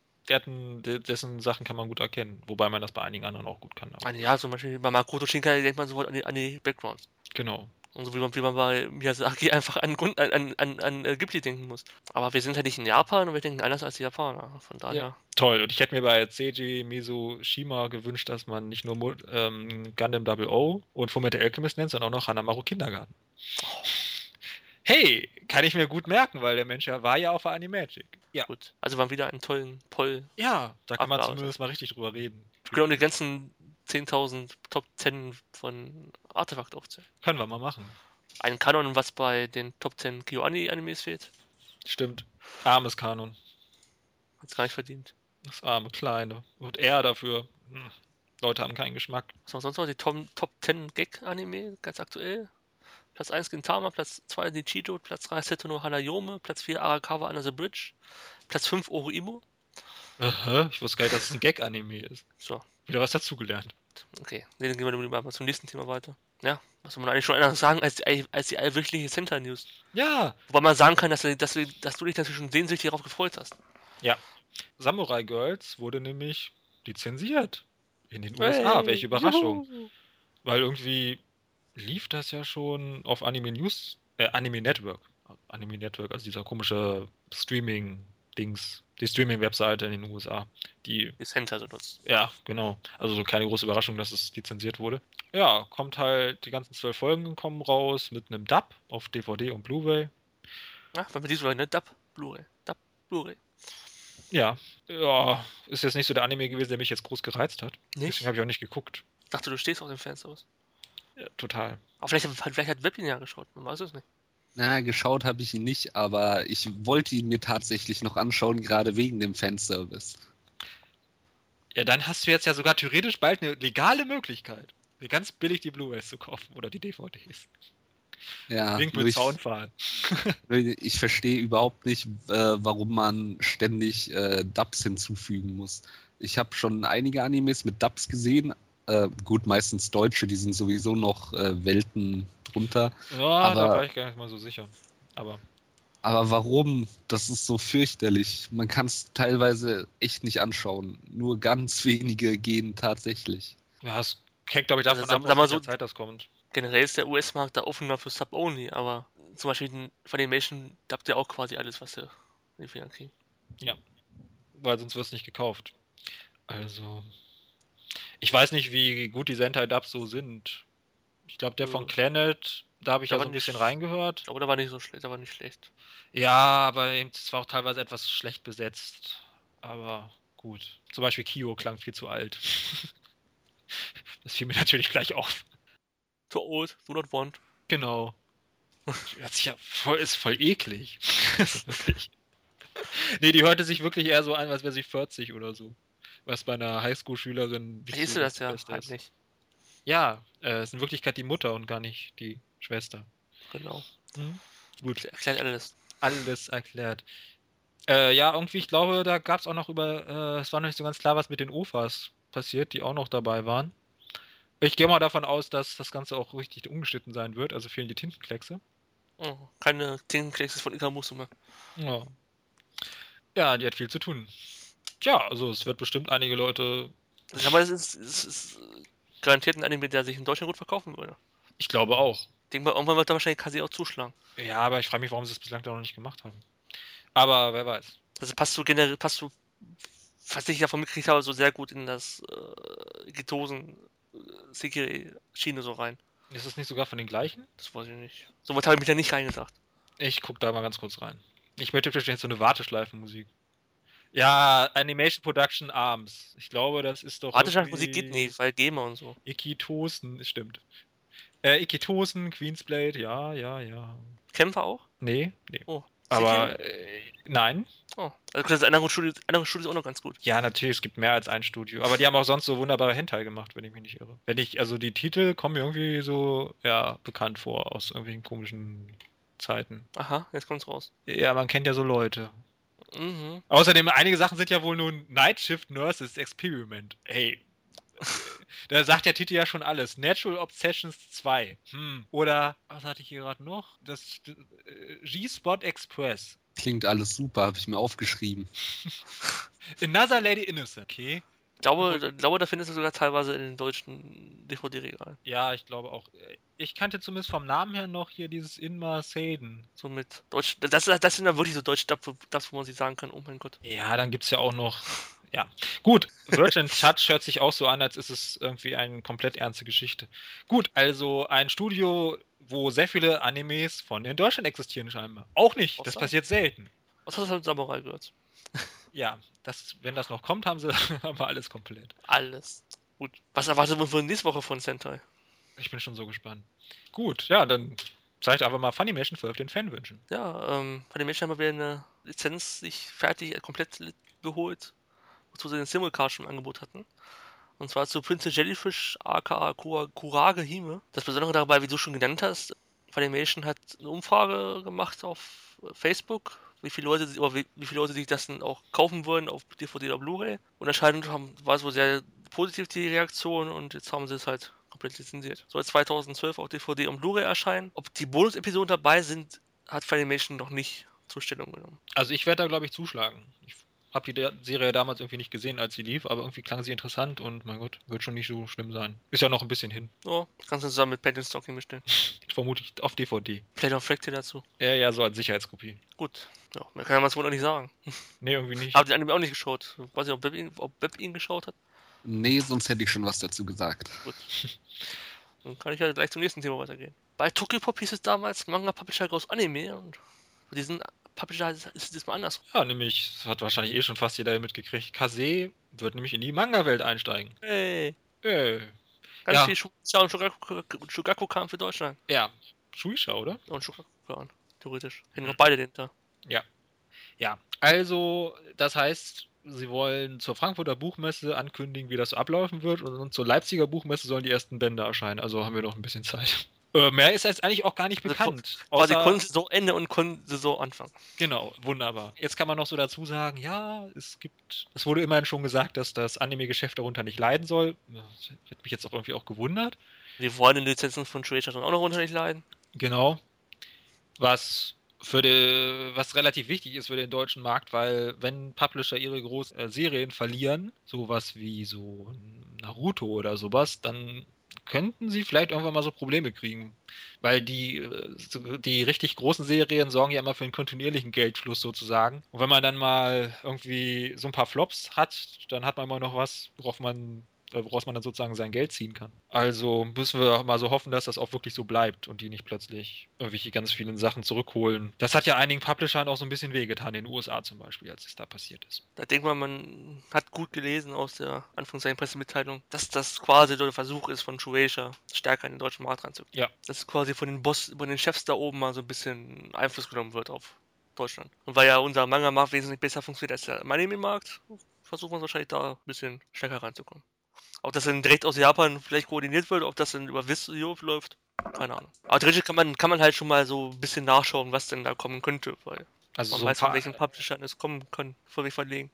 Dessen Sachen kann man gut erkennen, wobei man das bei einigen anderen auch gut kann. Ja, zum Beispiel bei Makoto Shinkai denkt man sofort an die Backgrounds. Genau. Und so wie man bei Miyazaki einfach an Ghibli denken muss. Aber wir sind halt nicht in Japan und wir denken anders als die Japaner. Von daher. Ja. Toll. Und ich hätte mir bei Seiji Mizushima gewünscht, dass man nicht nur Gundam 00 und Fullmetal Alchemist nennt, sondern auch noch Hanamaru Kindergarten. Oh. Hey, kann ich mir gut merken, weil der Mensch war ja auf der Animagic. Ja. Gut. Also waren wieder einen tollen Poll. Ja, da kann man zumindest mal richtig drüber reden. Wir können auch die ganzen 10.000 Top 10 von Artefakt aufzählen. Können wir mal machen. Ein Kanon, was bei den Top 10 KyoAni-Animes fehlt. Stimmt. Armes Kanon. Hat's gar nicht verdient. Das arme Kleine. Und er dafür. Leute haben keinen Geschmack. Was haben sonst noch? Die Top 10 Gag-Anime, ganz aktuell. Platz 1 Gintama, Platz 2 Nichijou, Platz 3 Seto no Hanayome, Platz 4 Arakawa Under the Bridge, Platz 5 Oruimo. Aha, ich wusste gar nicht, dass es ein Gag-Anime ist. So. Wieder was dazugelernt. Okay, dann gehen wir mal zum nächsten Thema weiter. Ja, was soll man eigentlich schon anders sagen als die allwöchentliche Center News? Ja! Wobei man sagen kann, dass du dich natürlich schon sehnsüchtig darauf gefreut hast. Ja. Samurai Girls wurde nämlich lizenziert in den USA. Hey, Welche Überraschung. juhu. Weil irgendwie lief das ja schon auf Anime News, Anime Network. Anime Network, also dieser komische Streaming-Dings, die Streaming-Webseite in den USA. Die, Die Center benutzt. ja, genau. Also so keine große Überraschung, dass es lizenziert wurde. Ja, kommt halt, die ganzen 12 Folgen kommen raus mit einem Dub auf DVD und Blu-ray. Ach, wenn wir diesmal, ne? Dub, Blu-ray. Dub, Blu-ray. Ja, ja, ist jetzt nicht so der Anime gewesen, der mich jetzt groß gereizt hat. Nicht? Deswegen habe ich auch nicht geguckt. Ich dachte, du stehst auf den Fanservice. Ja, total. Aber vielleicht hat Webin ja geschaut, man weiß es nicht. Na, geschaut habe ich ihn nicht, aber ich wollte ihn mir tatsächlich noch anschauen, gerade wegen dem Fanservice. Ja, dann hast du jetzt ja sogar theoretisch bald eine legale Möglichkeit, dir ganz billig die Blu-rays zu kaufen oder die DVDs. Ja, Link nur mit ich, Soundfahren. ich verstehe überhaupt nicht, warum man ständig Dubs hinzufügen muss. Ich habe schon einige Animes mit Dubs gesehen. Gut, meistens Deutsche, die sind sowieso noch Welten drunter. Ja, da Aber- war ich gar nicht mal so sicher. Aber Aber warum? Das ist so fürchterlich. Man kann es teilweise echt nicht anschauen. Nur ganz wenige gehen tatsächlich. ja, es hängt, glaube ich, Also, davon ab, sag mal aus so, welcher Zeit das kommt. generell ist der US-Markt da offener für Sub-Only, aber zum Beispiel Funimation dubbt ja auch quasi alles, was sie in die Finger kriegen. Weil sonst wird es nicht gekauft. Also, ich weiß nicht, wie gut die Sentai-Dubs so sind. Ich glaube, der von Planet, da habe ich Der ja so war ein bisschen nicht- reingehört. Aber der war nicht so schlecht, der war nicht schlecht. Ja, aber es war auch teilweise etwas schlecht besetzt. Aber gut. Zum Beispiel Kyo klang viel zu alt. Das fiel mir natürlich gleich auf. Too old, do not want. Genau. Hört sich ja ist voll eklig. Also wirklich. Nee, die hörte sich wirklich eher so an, als wäre sie 40 oder so. Was bei einer Highschool-Schülerin nicht Verstehst so du das das ja Beste halt ist. nicht. Ja, ist in Wirklichkeit die Mutter und gar nicht die Schwester. Genau. Gut, Erklärt alles. alles erklärt. Ja, irgendwie, ich glaube, da gab es auch noch es war noch nicht so ganz klar, was mit den OFAs passiert, die auch noch dabei waren. Ich gehe mal davon aus, dass das Ganze auch richtig umgeschnitten sein wird, also fehlen die Tintenkleckse. Oh, keine Tintenklecks von Ikamusu mehr. Ja. Ja, die hat viel zu tun. Tja, also es wird bestimmt einige Leute. Aber es ist garantiert ein Anime, der sich in Deutschland gut verkaufen würde. Ich glaube auch. Ich denke mal, irgendwann wird da wahrscheinlich Kasi auch zuschlagen. Ja, aber ich frage mich, warum sie es bislang da noch nicht gemacht haben. Aber wer weiß. Also passt du, was ich davon mitgekriegt habe, so sehr gut in das Gitosen Sekirei-Schiene so rein. Ist es nicht sogar von den gleichen? Das weiß ich nicht. So weit habe ich mich da nicht reingedacht. Ich gucke da mal ganz kurz rein. Ich möchte vielleicht so eine Warteschleifenmusik. Ja, Animation Production Arms. Ich glaube, das ist doch. Musik geht nicht, weil GEMA und so. Ikitosen, stimmt. Ikitosen, Queensblade, ja, ja, ja. Kämpfer auch? Nee. Oh. Aber nein. Oh. Also das andere Studio ist auch noch ganz gut. Ja, natürlich, es gibt mehr als ein Studio. Aber die haben auch sonst so wunderbare Hentai gemacht, wenn ich mich nicht irre. Also die Titel kommen mir irgendwie so, ja, bekannt vor aus irgendwelchen komischen Zeiten. Aha, jetzt kommt's raus. Ja, man kennt ja so Leute. Mhm. Außerdem, einige Sachen sind ja wohl nur Night Shift Nurses Experiment. Hey. Da sagt der Titel ja schon alles. Natural Obsessions 2. Oder, was hatte ich hier gerade noch? Das G-Spot Express. Klingt alles super, habe ich mir aufgeschrieben. Another Lady Innocent. Okay. Ich glaube, da findest du sogar teilweise in den deutschen DVD-Regalen. Ja, ich glaube auch. Ich kannte zumindest vom Namen her noch hier dieses Inma Seiden. So mit Deutsch. Das sind dann wirklich so deutsche Dubs, wo man sich sagen kann, oh mein Gott. Ja, dann gibt es ja auch noch. Ja, gut. Virgin Touch hört sich auch so an, als ist es irgendwie eine komplett ernste Geschichte. Gut, also ein Studio, wo sehr viele Animes von in Deutschland existieren scheinbar. Auch nicht, das passiert selten. Was hast du mit Samurai gehört? Ja, wenn das noch kommt, haben wir alles komplett. Alles. Gut. Was erwartet man von nächste Woche von Sentai? Ich bin schon so gespannt. Gut, ja, dann zeigt einfach mal Funimation 12 den Fanwünschen. Ja, Funimation haben wir wieder eine Lizenz sich fertig, komplett geholt, wozu sie den Simulcast schon im Angebot hatten. Und zwar zu Princess Jellyfish, aka Kurage Hime. Das Besondere dabei, wie du schon genannt hast, Funimation hat eine Umfrage gemacht auf Facebook, wie viele Leute sich das denn auch kaufen würden auf DVD oder Blu-ray. Und anscheinend war es wohl sehr positiv die Reaktion und jetzt haben sie es halt komplett lizenziert. Soll 2012 auf DVD und Blu-ray erscheinen. Ob die Bonus-Episoden dabei sind, hat Funimation noch nicht zur Stellung genommen. Also ich werde da, glaube ich, zuschlagen. Ich Hab die Serie damals irgendwie nicht gesehen, als sie lief, aber irgendwie klang sie interessant und mein Gott, wird schon nicht so schlimm sein. Ist ja noch ein bisschen hin. Oh, kannst du zusammen mit Paint and Stocking bestellen. Vermutlich auf DVD. Vielleicht auch Fractal dazu. Ja, so als Sicherheitskopie. Gut. Ja, mehr kann man es wohl noch nicht sagen. Nee, irgendwie nicht. Habt ihr Anime auch nicht geschaut? Weiß nicht, ob Web ihn geschaut hat? Nee, sonst hätte ich schon was dazu gesagt. Gut. Dann kann ich ja gleich zum nächsten Thema weitergehen. Bei Tokyopop hieß es damals Manga Publisher aus Anime und für diesen Publisher ist es diesmal anders. Ja, nämlich, das hat wahrscheinlich schon fast jeder mitgekriegt. Kase wird nämlich in die Manga-Welt einsteigen. Hey. Ganz Ganz viel Shueisha und Shogaku kam für Deutschland. Ja, Shueisha, oder? Und Shogaku, theoretisch. Hätten noch beide dahinter. Ja, also, das heißt, sie wollen zur Frankfurter Buchmesse ankündigen, wie das so ablaufen wird und zur Leipziger Buchmesse sollen die ersten Bände erscheinen, also haben wir noch ein bisschen Zeit. Mehr ist jetzt eigentlich auch gar nicht bekannt. Quasi Konsaison Ende und Konsaison Anfang. Genau, wunderbar. Jetzt kann man noch so dazu sagen, ja, es wurde immerhin schon gesagt, dass das Anime-Geschäft darunter nicht leiden soll. Das hat mich jetzt auch irgendwie auch gewundert. Die wollen die Lizenzen von Shueisha dann auch noch darunter nicht leiden. Genau. Was relativ wichtig ist für den deutschen Markt, weil wenn Publisher ihre großen Serien verlieren, sowas wie so Naruto oder sowas, dann könnten sie vielleicht irgendwann mal so Probleme kriegen. Weil die richtig großen Serien sorgen ja immer für einen kontinuierlichen Geldfluss sozusagen. Und wenn man dann mal irgendwie so ein paar Flops hat, dann hat man immer noch was, woraus man dann sozusagen sein Geld ziehen kann. Also müssen wir mal so hoffen, dass das auch wirklich so bleibt und die nicht plötzlich irgendwelche ganz vielen Sachen zurückholen. Das hat ja einigen Publishern auch so ein bisschen wehgetan, in den USA zum Beispiel, als es da passiert ist. Da denkt man hat gut gelesen aus der Anführungszeichen Pressemitteilung, dass das quasi der Versuch ist von Shueisha, stärker in den deutschen Markt reinzugehen. Ja. Dass quasi von den Chefs da oben mal so ein bisschen Einfluss genommen wird auf Deutschland. Und weil ja unser Manga-Markt wesentlich besser funktioniert als der Anime-Markt, versucht man wahrscheinlich da ein bisschen stärker reinzukommen. Ob das dann direkt aus Japan vielleicht koordiniert wird, ob das dann über Visio läuft, keine Ahnung. Aber theoretisch kann man halt schon mal so ein bisschen nachschauen, was denn da kommen könnte, weil Also man so weiß, von welchen Publishern es kommen kann, von welchen Verlegen.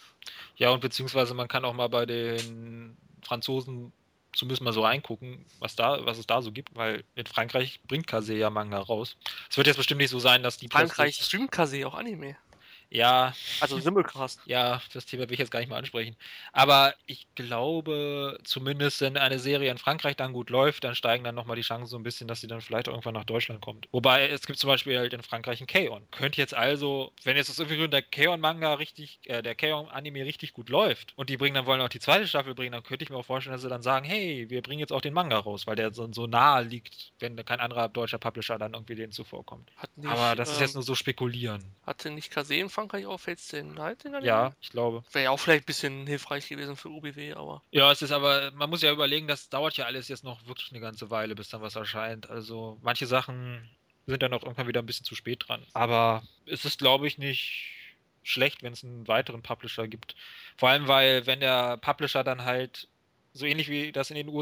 Ja, und beziehungsweise man kann auch mal bei den Franzosen zumindest mal so reingucken, was es da so gibt, weil in Frankreich bringt Kase ja Manga raus. Es wird jetzt bestimmt nicht so sein, dass die Frankreich streamt Kase auch Anime. Ja. Also Simulcast. Ja, das Thema will ich jetzt gar nicht mal ansprechen. Aber ich glaube, zumindest wenn eine Serie in Frankreich dann gut läuft, dann steigen dann nochmal die Chancen so ein bisschen, dass sie dann vielleicht irgendwann nach Deutschland kommt. Wobei, es gibt zum Beispiel halt in Frankreich ein K-On! Könnte jetzt also, wenn jetzt aus irgendeinem Grund der K-On-Manga der K-On-Anime richtig gut läuft und die wollen auch die zweite Staffel bringen, dann könnte ich mir auch vorstellen, dass sie dann sagen, hey, wir bringen jetzt auch den Manga raus, weil der so nahe liegt, wenn kein anderer deutscher Publisher dann irgendwie denen zuvorkommt. Aber das ist jetzt nur so spekulieren. Hatte nicht Kase in Frankreich auch jetzt den Night in der Ja, ich glaube. Wäre ja auch vielleicht ein bisschen hilfreich gewesen für UBW, aber. Ja, es ist aber, man muss ja überlegen, das dauert ja alles jetzt noch wirklich eine ganze Weile, bis dann was erscheint. Also manche Sachen sind dann auch irgendwann wieder ein bisschen zu spät dran. Aber es ist, glaube ich, nicht schlecht, wenn es einen weiteren Publisher gibt. Vor allem, weil wenn der Publisher dann halt so ähnlich wie das in den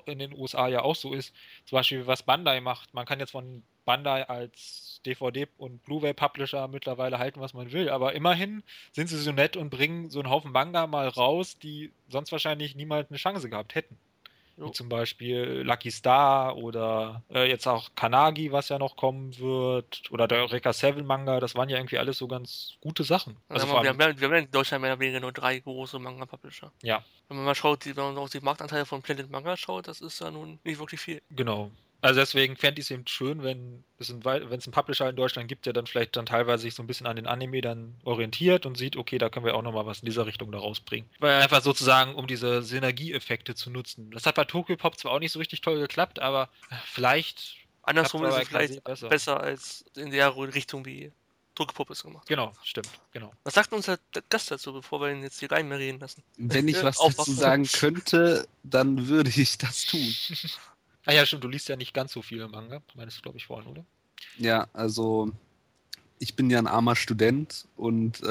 USA ja auch so ist, zum Beispiel was Bandai macht. Man kann jetzt von Bandai als DVD- und Blu-ray-Publisher mittlerweile halten, was man will, aber immerhin sind sie so nett und bringen so einen Haufen Manga mal raus, die sonst wahrscheinlich niemals eine Chance gehabt hätten. Wie zum Beispiel Lucky Star oder jetzt auch Kanagi, was ja noch kommen wird, oder der Eureka 7 Manga, das waren ja irgendwie alles so ganz gute Sachen. Also wir haben in Deutschland mehr oder weniger nur 3 große Manga-Publisher. Ja. Wenn man mal schaut, wenn man auf die Marktanteile von Planet Manga schaut, das ist ja nun nicht wirklich viel. Genau. Also deswegen fände ich es eben schön, wenn es einen Publisher in Deutschland gibt, der dann vielleicht dann teilweise sich so ein bisschen an den Anime dann orientiert und sieht, okay, da können wir auch nochmal was in dieser Richtung da rausbringen. Weil einfach sozusagen, um diese Synergieeffekte zu nutzen. Das hat bei Tokyopop zwar auch nicht so richtig toll geklappt, aber vielleicht... Andersrum ist es vielleicht besser als in der Richtung, wie Tokyopop es gemacht hat. Genau, stimmt, genau. Was sagt unser Gast dazu, bevor wir ihn jetzt hier rein mehr reden lassen? Wenn ich was dazu sagen könnte, dann würde ich das tun. Ah ja, stimmt, du liest ja nicht ganz so viel Manga, meinst du, glaube ich, vorhin, oder? Ja, also ich bin ja ein armer Student und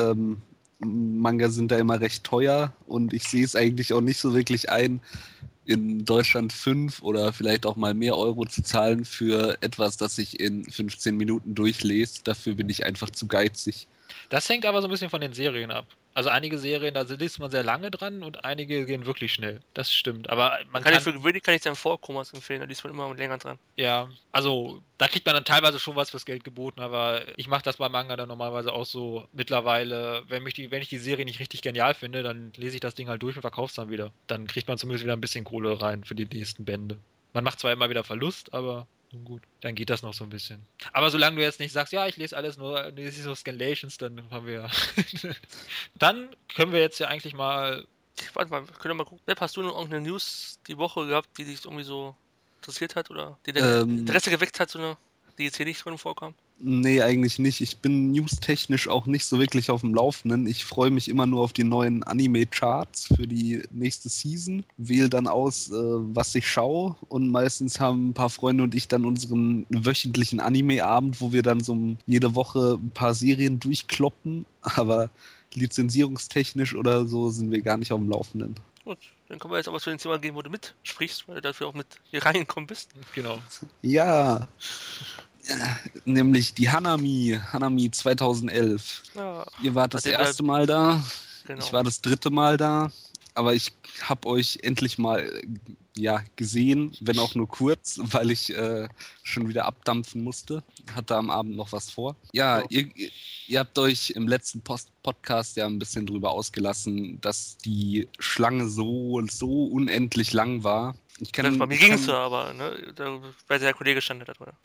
Manga sind da immer recht teuer und ich sehe es eigentlich auch nicht so wirklich ein, in Deutschland 5 oder vielleicht auch mal mehr Euro zu zahlen für etwas, das ich in 15 Minuten durchlese. Dafür bin ich einfach zu geizig. Das hängt aber so ein bisschen von den Serien ab. Also einige Serien, da liest man sehr lange dran und einige gehen wirklich schnell. Das stimmt. Aber man Kann ich kann, für gewöhnlich kann ich dann Vorkommers empfehlen, da liest man immer länger dran. ja, also da kriegt man dann teilweise schon was fürs Geld geboten, aber ich mache das bei Manga dann normalerweise auch so mittlerweile, wenn ich die Serie nicht richtig genial finde, dann lese ich das Ding halt durch und verkaufe es dann wieder. Dann kriegt man zumindest wieder ein bisschen Kohle rein für die nächsten Bände. Man macht zwar immer wieder Verlust, aber nun gut, dann geht das noch so ein bisschen. Aber solange du jetzt nicht sagst, ja, ich lese alles nur, lese ich so Scanlations, dann haben wir. Dann können wir jetzt ja eigentlich mal. Warte mal, wir können mal gucken. Sepp, hast du noch irgendeine News die Woche gehabt, die dich irgendwie so interessiert hat oder die dein Interesse geweckt hat, die jetzt hier nicht drin vorkam? Nee, eigentlich nicht. Ich bin newstechnisch auch nicht so wirklich auf dem Laufenden. Ich freue mich immer nur auf die neuen Anime-Charts für die nächste Season. Wähle dann aus, was ich schaue. Und meistens haben ein paar Freunde und ich dann unseren wöchentlichen Anime-Abend, wo wir dann so jede Woche ein paar Serien durchkloppen. Aber lizenzierungstechnisch oder so sind wir gar nicht auf dem Laufenden. Gut, dann können wir jetzt aber zu dem Thema gehen, wo du mitsprichst, weil du dafür auch mit hier reingekommen bist. Genau. Ja, nämlich die Hanami 2011. Ja, Ihr wart das nachdem wir- erste Mal da, genau. ich war das dritte Mal da, aber ich habe euch endlich mal gesehen, wenn auch nur kurz, weil ich schon wieder abdampfen musste. Hatte am Abend noch was vor. Ja, ihr habt euch im letzten Podcast ja ein bisschen drüber ausgelassen, dass die Schlange so unendlich lang war. Bei mir ging es so, aber ne, da weiß der Kollege stand da drin.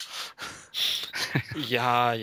Ja.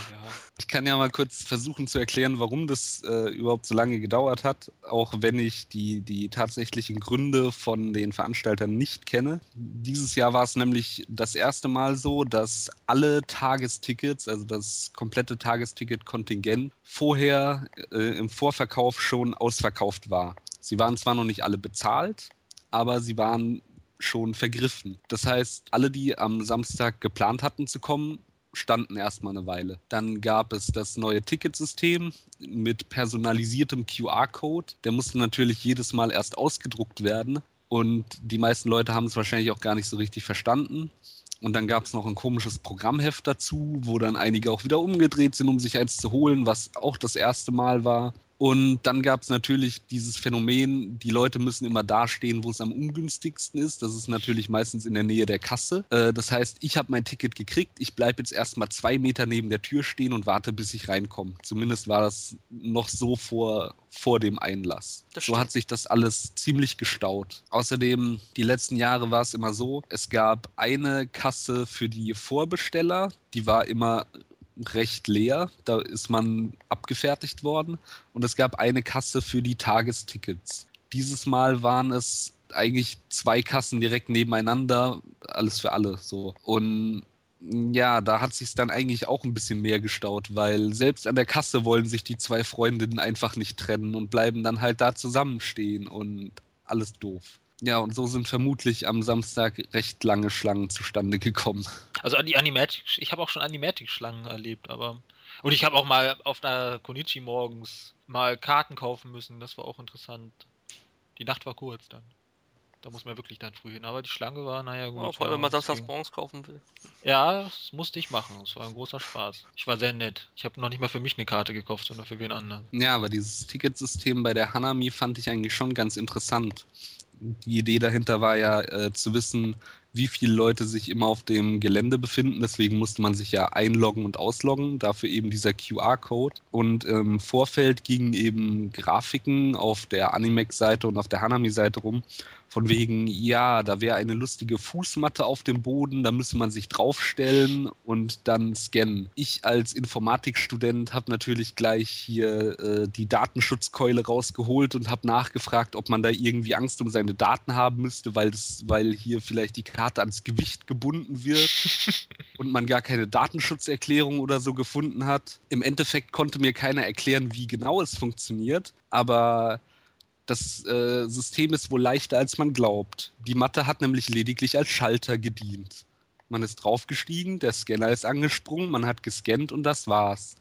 Ich kann ja mal kurz versuchen zu erklären, warum das überhaupt so lange gedauert hat, auch wenn ich die tatsächlichen Gründe von den Veranstaltern nicht kenne. Dieses Jahr war es nämlich das erste Mal so, dass alle Tagestickets, also das komplette Tagesticket-Kontingent, vorher im Vorverkauf schon ausverkauft war. Sie waren zwar noch nicht alle bezahlt, aber sie waren schon vergriffen. Das heißt, alle, die am Samstag geplant hatten zu kommen, standen erstmal eine Weile. Dann gab es das neue Ticketsystem mit personalisiertem QR-Code. Der musste natürlich jedes Mal erst ausgedruckt werden und die meisten Leute haben es wahrscheinlich auch gar nicht so richtig verstanden. Und dann gab es noch ein komisches Programmheft dazu, wo dann einige auch wieder umgedreht sind, um sich eins zu holen, was auch das erste Mal war. Und dann gab es natürlich dieses Phänomen, die Leute müssen immer dastehen, wo es am ungünstigsten ist. Das ist natürlich meistens in der Nähe der Kasse. Das heißt, ich habe mein Ticket gekriegt. Ich bleibe jetzt erstmal 2 Meter neben der Tür stehen und warte, bis ich reinkomme. Zumindest war das noch so vor dem Einlass. So hat sich das alles ziemlich gestaut. Außerdem, die letzten Jahre war es immer so, es gab eine Kasse für die Vorbesteller, die war immer recht leer, da ist man abgefertigt worden und es gab eine Kasse für die Tagestickets. Dieses Mal waren es eigentlich 2 Kassen direkt nebeneinander, alles für alle so. Und ja, da hat sich dann eigentlich auch ein bisschen mehr gestaut, weil selbst an der Kasse wollen sich die 2 Freundinnen einfach nicht trennen und bleiben dann halt da zusammenstehen und alles doof. Ja, und so sind vermutlich am Samstag recht lange Schlangen zustande gekommen. Also ich habe auch schon Animatic-Schlangen erlebt, aber. Und ich habe auch mal auf einer Konichi morgens mal Karten kaufen müssen, das war auch interessant. Die Nacht war kurz dann. Da muss man wirklich dann früh hin. Aber die Schlange war, naja, gut. Ja, vor allem, wenn man samstags morgens kaufen will. Ja, das musste ich machen. Das war ein großer Spaß. Ich war sehr nett. Ich habe noch nicht mal für mich eine Karte gekauft, sondern für wen anderen. Ja, aber dieses Ticketsystem bei der Hanami fand ich eigentlich schon ganz interessant. Die Idee dahinter war ja zu wissen, wie viele Leute sich immer auf dem Gelände befinden. Deswegen musste man sich ja einloggen und ausloggen. Dafür eben dieser QR-Code. Und im Vorfeld gingen eben Grafiken auf der Animex-Seite und auf der Hanami-Seite rum. Von wegen, ja, da wäre eine lustige Fußmatte auf dem Boden, da müsste man sich draufstellen und dann scannen. Ich als Informatikstudent habe natürlich gleich hier die Datenschutzkeule rausgeholt und habe nachgefragt, ob man da irgendwie Angst um seine Daten haben müsste, weil hier vielleicht die Karte ans Gewicht gebunden wird und man gar keine Datenschutzerklärung oder so gefunden hat. Im Endeffekt konnte mir keiner erklären, wie genau es funktioniert, aber das System ist wohl leichter, als man glaubt. Die Matte hat nämlich lediglich als Schalter gedient. Man ist draufgestiegen, der Scanner ist angesprungen, man hat gescannt und das war's.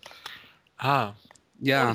Ah. Ja,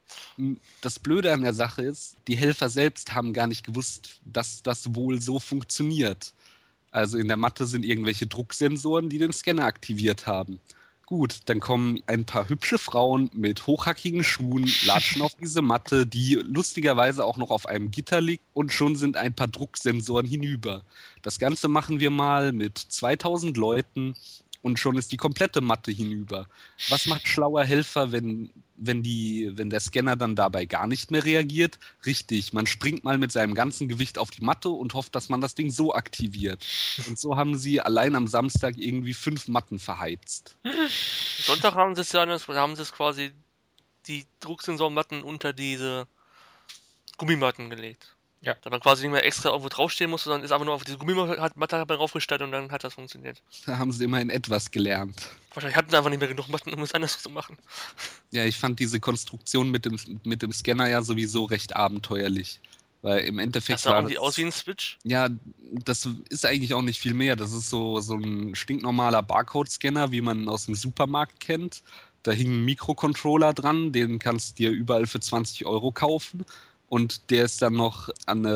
das Blöde an der Sache ist, die Helfer selbst haben gar nicht gewusst, dass das wohl so funktioniert. Also in der Matte sind irgendwelche Drucksensoren, die den Scanner aktiviert haben. Gut, dann kommen ein paar hübsche Frauen mit hochhackigen Schuhen, latschen auf diese Matte, die lustigerweise auch noch auf einem Gitter liegt, und schon sind ein paar Drucksensoren hinüber. Das Ganze machen wir mal mit 2000 Leuten und schon ist die komplette Matte hinüber. Was macht schlauer Helfer, wenn der Scanner dann dabei gar nicht mehr reagiert? Richtig, man springt mal mit seinem ganzen Gewicht auf die Matte und hofft, dass man das Ding so aktiviert. Und so haben sie allein am Samstag irgendwie 5 Matten verheizt. Sonntag haben sie es quasi die Drucksensormatten unter diese Gummimatten gelegt. Ja. Da man quasi nicht mehr extra irgendwo draufstehen muss, sondern ist einfach nur auf diese Gummimatte draufgestellt und dann hat das funktioniert. Da haben sie immerhin etwas gelernt. Wahrscheinlich hatten sie einfach nicht mehr genug Matten, um es anders zu machen. Ja, ich fand diese Konstruktion mit dem Scanner ja sowieso recht abenteuerlich. Weil im Endeffekt Das sah irgendwie aus wie ein Switch. Ja, das ist eigentlich auch nicht viel mehr. Das ist so ein stinknormaler Barcode-Scanner, wie man ihn aus dem Supermarkt kennt. Da hing ein Mikrocontroller dran, den kannst du dir überall für 20 Euro kaufen. Und der ist dann noch an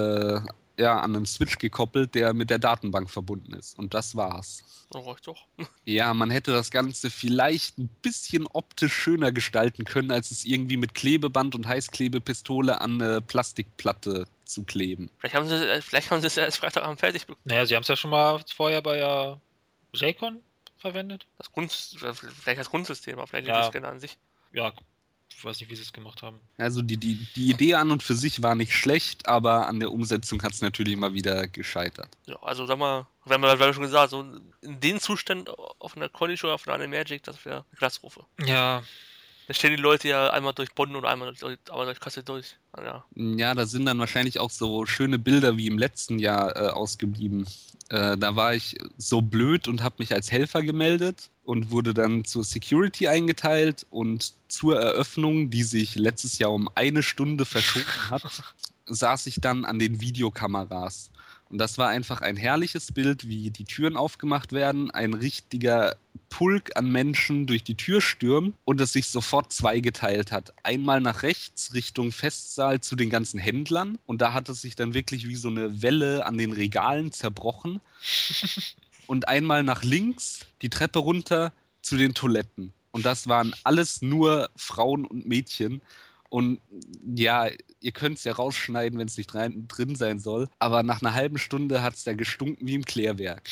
einen Switch gekoppelt, der mit der Datenbank verbunden ist. Und das war's. Das reicht doch. Ja, man hätte das Ganze vielleicht ein bisschen optisch schöner gestalten können, als es irgendwie mit Klebeband und Heißklebepistole an eine Plastikplatte zu kleben. Vielleicht haben sie es ja erst Freitagabend fertig bekommen. Naja, sie haben es ja schon mal vorher bei J-Con verwendet. Vielleicht das Grundsystem, aber vielleicht Ja. der Scanner an sich. Ja, ich weiß nicht, wie sie es gemacht haben. Also die Idee an und für sich war nicht schlecht, aber an der Umsetzung hat es natürlich immer wieder gescheitert. Ja, also sag mal, wir haben schon gesagt, so in den Zustand auf einer Conny oder auf einer Animagic, das wäre eine Katastrophe. Ja, Da stehen die Leute ja einmal durch Bonn und einmal durch Kassel durch. Ja. Ja, da sind dann wahrscheinlich auch so schöne Bilder wie im letzten Jahr ausgeblieben. Da war ich so blöd und habe mich als Helfer gemeldet und wurde dann zur Security eingeteilt, und zur Eröffnung, die sich letztes Jahr um 1 Stunde verschoben hat, saß ich dann an den Videokameras. Und das war einfach ein herrliches Bild, wie die Türen aufgemacht werden, ein richtiger Pulk an Menschen durch die Tür stürmt und es sich sofort zweigeteilt hat. Einmal nach rechts Richtung Festsaal zu den ganzen Händlern, und da hat es sich dann wirklich wie so eine Welle an den Regalen zerbrochen. Und einmal nach links die Treppe runter zu den Toiletten. Und das waren alles nur Frauen und Mädchen. Und ja, ihr könnt es ja rausschneiden, wenn es nicht drin sein soll. Aber nach einer halben Stunde hat es da gestunken wie im Klärwerk.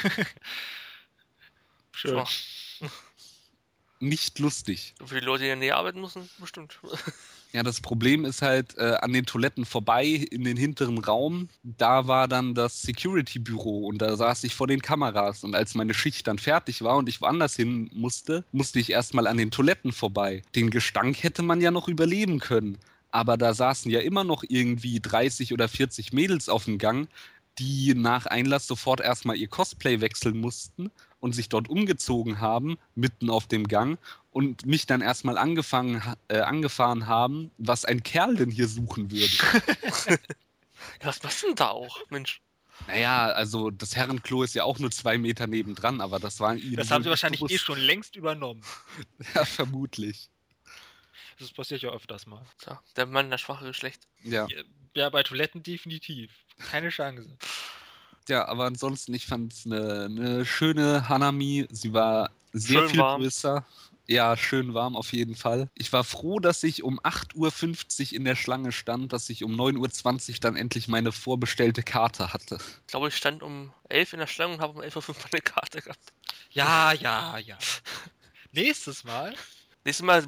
schön. So, Nicht lustig. für die Leute, die in der Nähe arbeiten müssen, bestimmt. Ja, das Problem ist halt, an den Toiletten vorbei, in den hinteren Raum, da war dann das Security-Büro und da saß ich vor den Kameras. Und als meine Schicht dann fertig war und ich woanders hin musste ich erstmal an den Toiletten vorbei. Den Gestank hätte man ja noch überleben können. Aber da saßen ja immer noch irgendwie 30 oder 40 Mädels auf dem Gang, die nach Einlass sofort erstmal ihr Cosplay wechseln mussten und sich dort umgezogen haben, mitten auf dem Gang, und mich dann erstmal angefahren haben, was ein Kerl denn hier suchen würde. Ja, was machst du denn da auch, Mensch? Naja, also das Herrenklo ist ja auch nur 2 Meter nebendran, aber das war ihnen Das wohl haben sie nicht wahrscheinlich bewusst. schon längst übernommen. Ja, vermutlich. Das passiert ja öfters mal. Tja, der Mann, das schwache Geschlecht. Ja. Ja, bei Toiletten definitiv. Keine Chance. Ja, aber ansonsten, ich fand es eine schöne Hanami. Sie war sehr Schön viel warm. größer. Ja, schön warm auf jeden Fall. Ich war froh, dass ich um 8:50 Uhr in der Schlange stand, dass ich um 9:20 Uhr dann endlich meine vorbestellte Karte hatte. Ich glaube, ich stand um 11 in der Schlange und habe um 11:05 Uhr eine Karte gehabt. Ja. Nächstes Mal. Nächstes Mal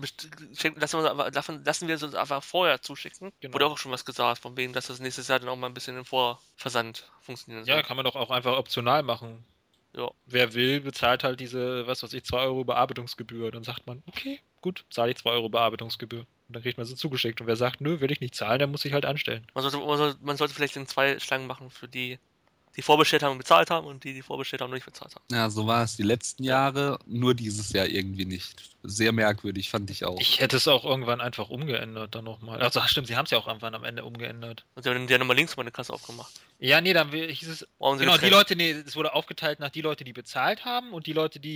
lassen wir es uns einfach vorher zuschicken. Genau. Wurde auch schon was gesagt, von wegen, dass das nächstes Jahr dann auch mal ein bisschen im Vorversand funktionieren soll. Ja, kann man doch auch einfach optional machen. Ja. Wer will, bezahlt halt diese, 2 Euro Bearbeitungsgebühr. Dann sagt man, okay, gut, zahle ich 2 Euro Bearbeitungsgebühr. Und dann kriegt man sie zugeschickt. Und wer sagt, nö, will ich nicht zahlen, der muss sich halt anstellen. Man sollte vielleicht in 2 Schlangen machen für die vorbestellt haben und bezahlt haben und die vorbestellt haben und nicht bezahlt haben. Ja, so war es die letzten Jahre, nur dieses Jahr irgendwie nicht. Sehr merkwürdig, fand ich auch. Ich hätte es auch irgendwann einfach umgeändert dann nochmal. Also stimmt, sie haben es ja auch irgendwann am Ende umgeändert. Und die haben ja nochmal links meine Kasse aufgemacht. Ja, nee, dann hieß es, Warum sie genau, die getrennt? Leute, nee, es wurde aufgeteilt nach die Leute, die bezahlt haben und die Leute, die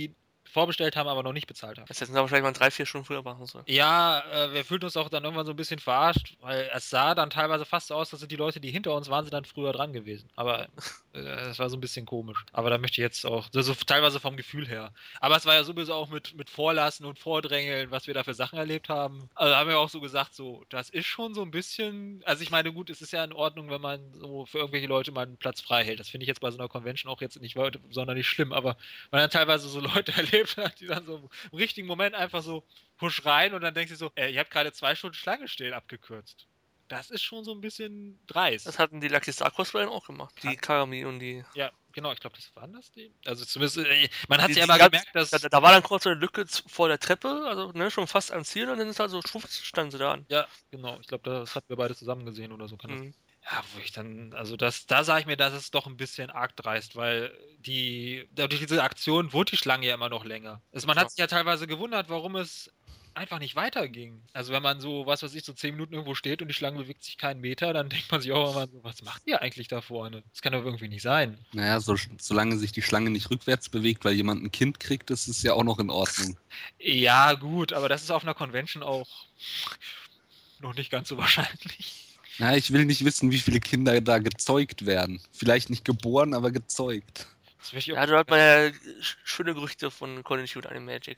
vorbestellt haben, aber noch nicht bezahlt haben. Das hätten sie aber vielleicht mal 3-4 Stunden früher machen sollen. Ja, wir fühlten uns auch dann irgendwann so ein bisschen verarscht, weil es sah dann teilweise fast so aus, dass die Leute, die hinter uns waren, sind dann früher dran gewesen. Aber es war so ein bisschen komisch. Aber da möchte ich jetzt auch, so teilweise vom Gefühl her. Aber es war ja sowieso auch mit Vorlassen und Vordrängeln, was wir da für Sachen erlebt haben. Also haben wir auch so gesagt, so, das ist schon so ein bisschen, also ich meine, gut, es ist ja in Ordnung, wenn man so für irgendwelche Leute mal einen Platz frei hält. Das finde ich jetzt bei so einer Convention auch jetzt nicht sonderlich schlimm, aber man hat teilweise so Leute erlebt hat, die dann so im richtigen Moment einfach so husch rein und dann denkst du so, ihr habt gerade 2 Stunden Schlange stehen abgekürzt. Das ist schon so ein bisschen dreist. Das hatten die Lucky Star Cosplayer auch gemacht. Die Karami und die... Ja, genau, ich glaube, das waren das die. Also zumindest, man hat Die- ja die immer ganz- gemerkt, dass... Da war dann kurz so eine Lücke vor der Treppe, also ne, schon fast am Ziel und dann ist halt so, schwupps, standen sie da an. Ja, genau, ich glaube, das hatten wir beide zusammen gesehen oder so. Kann das Mhm. Ja, wo ich dann, also da sage ich mir, das ist doch ein bisschen arg dreist, weil durch diese Aktion wurde die Schlange ja immer noch länger. Also man Ja. hat sich ja teilweise gewundert, warum es einfach nicht weiterging. Also wenn man so, was weiß ich, so 10 Minuten irgendwo steht und die Schlange bewegt sich keinen Meter, dann denkt man sich auch immer so, was macht ihr eigentlich da vorne? Das kann doch irgendwie nicht sein. Naja, solange sich die Schlange nicht rückwärts bewegt, weil jemand ein Kind kriegt, ist es ja auch noch in Ordnung. Ja, gut, aber das ist auf einer Convention auch noch nicht ganz so wahrscheinlich. Na, ich will nicht wissen, wie viele Kinder da gezeugt werden. Vielleicht nicht geboren, aber gezeugt. Das möchte ich Ja, auch da hat man ja schöne Gerüchte von Colin Shoot Animagic.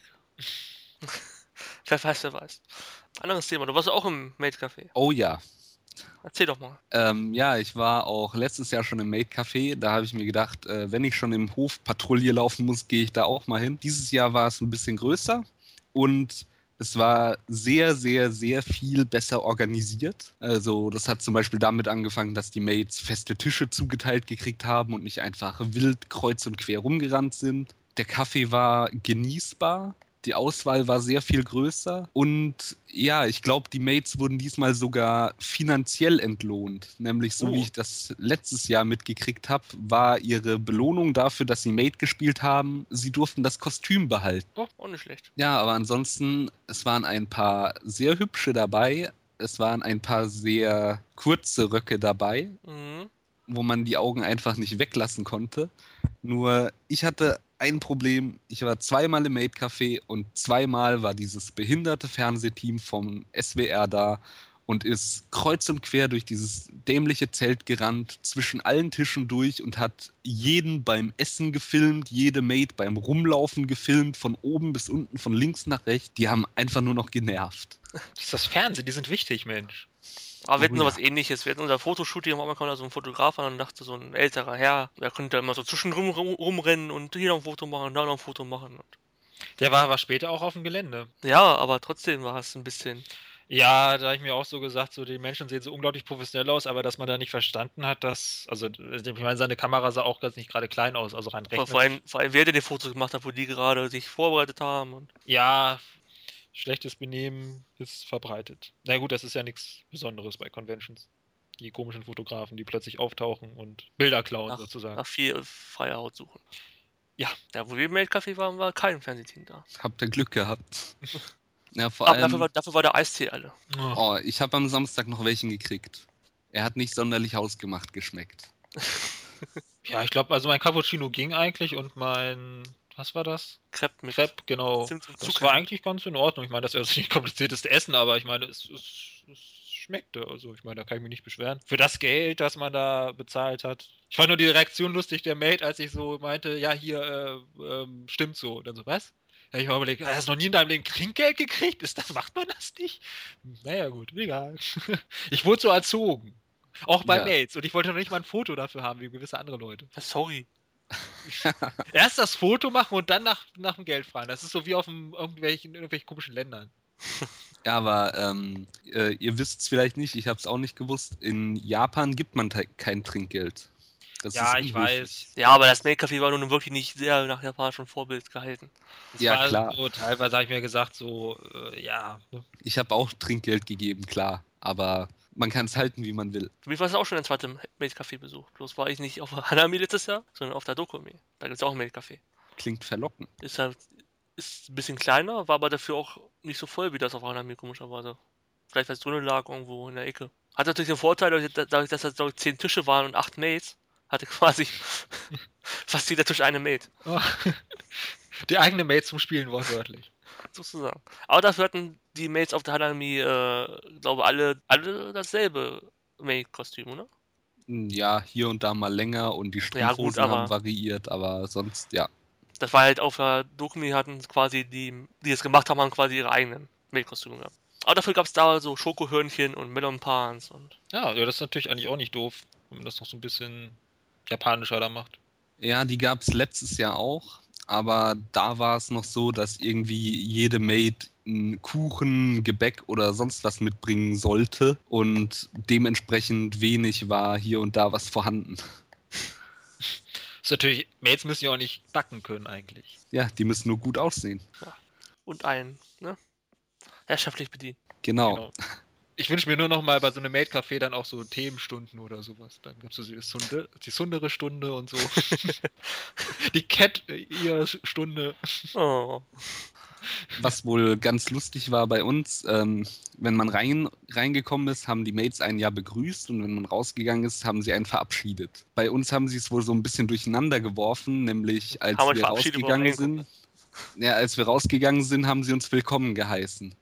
Wer weiß. Anderes Thema, du warst auch im Maid Café. Oh ja. Erzähl doch mal. Ja, ich war auch letztes Jahr schon im Maid Café. Da habe ich mir gedacht, wenn ich schon im Hof Patrouille laufen muss, gehe ich da auch mal hin. Dieses Jahr war es ein bisschen größer und es war sehr, sehr, sehr viel besser organisiert. Also das hat zum Beispiel damit angefangen, dass die Maids feste Tische zugeteilt gekriegt haben und nicht einfach wild kreuz und quer rumgerannt sind. Der Kaffee war genießbar. Die Auswahl war sehr viel größer und ja, ich glaube, die Mates wurden diesmal sogar finanziell entlohnt. Nämlich so, wie ich das letztes Jahr mitgekriegt habe, war ihre Belohnung dafür, dass sie Maid gespielt haben, sie durften das Kostüm behalten. Oh, auch nicht schlecht. Ja, aber ansonsten, es waren ein paar sehr hübsche dabei, es waren ein paar sehr kurze Röcke dabei, Mhm. wo man die Augen einfach nicht weglassen konnte. Nur ich hatte ein Problem, ich war zweimal im Maid Café und zweimal war dieses behinderte Fernsehteam vom SWR da und ist kreuz und quer durch dieses dämliche Zelt gerannt, zwischen allen Tischen durch und hat jeden beim Essen gefilmt, jede Maid beim Rumlaufen gefilmt, von oben bis unten, von links nach rechts. Die haben einfach nur noch genervt. Das ist das Fernsehen, die sind wichtig, Mensch. Aber wir hatten Oh sowas ja. Ähnliches. Wir hatten unser Fotoshooting, auf einmal kam da so ein Fotograf an und dachte, so ein älterer Herr, der könnte immer so zwischendrum rumrennen und hier noch ein Foto machen, da noch ein Foto machen. Und Der war aber später auch auf dem Gelände. ja, aber trotzdem war es ein bisschen. Ja, da habe ich mir auch so gesagt, so die Menschen sehen so unglaublich professionell aus, aber dass man da nicht verstanden hat, dass, also ich meine, seine Kamera sah auch ganz nicht gerade klein aus, also rein Vor rechnerisch. allem wer der die Fotos gemacht hat, wo die gerade sich vorbereitet haben. Und Ja, schlechtes Benehmen ist verbreitet. Na gut, das ist ja nichts Besonderes bei Conventions. Die komischen Fotografen, die plötzlich auftauchen und Bilder klauen sozusagen. nach viel freie Haut suchen. Ja. Ja, wo wir im Maid-Café waren, war kein Fernsehteam da. Habt ihr Glück gehabt. Ja, vor Aber allem, dafür war der Eistee alle. oh, ich habe am Samstag noch welchen gekriegt. Er hat nicht sonderlich hausgemacht geschmeckt. Ja, ich glaube, also mein Cappuccino ging eigentlich und mein, was war das? Crepe mit Crepe, genau. Zimt und Das Zucker. war eigentlich ganz in Ordnung. Ich meine, das ist jetzt nicht das komplizierteste Essen, aber ich meine, es schmeckte. Also ich meine, da kann ich mich nicht beschweren. Für das Geld, das man da bezahlt hat. Ich fand nur die Reaktion lustig der Maid, als ich so meinte, ja, hier, stimmt so. Und dann so, was? Da hab ich mir überlegt, hast du noch nie in deinem Leben Trinkgeld gekriegt? Macht man das nicht? Naja, gut, egal. Ich wurde so erzogen. Auch bei Ja. Maids. Und ich wollte noch nicht mal ein Foto dafür haben, wie gewisse andere Leute. Sorry. Erst das Foto machen und dann nach dem Geld fragen. Das ist so wie auf irgendwelchen komischen Ländern. Ja, aber ihr wisst es vielleicht nicht, ich habe es auch nicht gewusst. In Japan gibt man kein Trinkgeld. Das Ja, ist ich unhöflich. weiß. Ja, aber das Maid-Café war nun wirklich nicht sehr nach japanischem Vorbild gehalten. Das Ja, war klar. So, teilweise habe ich mir gesagt, so, ja. Ne? Ich habe auch Trinkgeld gegeben, klar. Aber man kann es halten, wie man will. Für mich war es auch schon ein zweiter Maid-Café-Besuch. Bloß war ich nicht auf Hanami letztes Jahr, sondern auf der Dokumi. Da gibt es auch ein Maid-Café. Klingt verlockend. Ist ein bisschen kleiner, war aber dafür auch nicht so voll wie das auf Hanami, komischerweise. Vielleicht weil es drinnen lag, irgendwo in der Ecke. Hat natürlich den Vorteil, dadurch, dass da 10 Tische waren und 8 Maids, hatte quasi fast jeder Tisch eine Maid. Oh. Die eigene Mates zum Spielen, wortwörtlich. Sozusagen. Aber dafür hatten die Mates auf der Hanami, glaube alle dasselbe Maid-Kostüm, oder? Ja, hier und da mal länger und die Ja, gut, Strumpfhosen haben aber variiert, aber sonst, ja. das war halt auf der Dokumi hatten quasi die es gemacht haben, haben quasi ihre eigenen Maid-Kostüme gehabt. Aber dafür gab es da so Schokohörnchen und Melon Pans und. Ja, das ist natürlich eigentlich auch nicht doof, wenn man das noch so ein bisschen japanischer da macht. Ja, die gab es letztes Jahr auch, aber da war es noch so, dass irgendwie jede Maid einen Kuchen, Gebäck oder sonst was mitbringen sollte und dementsprechend wenig war hier und da was vorhanden. Ist natürlich, Mates müssen ja auch nicht backen können eigentlich. Ja, die müssen nur gut aussehen. Und ne? Herrschaftlich bedienen. Genau. Ich wünsche mir nur noch mal bei so einem Maid-Café dann auch so Themenstunden oder sowas. Dann gibt es so die Sundere-Stunde und so. Die Cat-Stunde. Oh. Was wohl ganz lustig war bei uns, wenn man reingekommen ist, haben die Mates einen ja begrüßt und wenn man rausgegangen ist, haben sie einen verabschiedet. Bei uns haben sie es wohl so ein bisschen durcheinander geworfen, nämlich als wir rausgegangen sind. Ja, als wir rausgegangen sind, haben sie uns willkommen geheißen.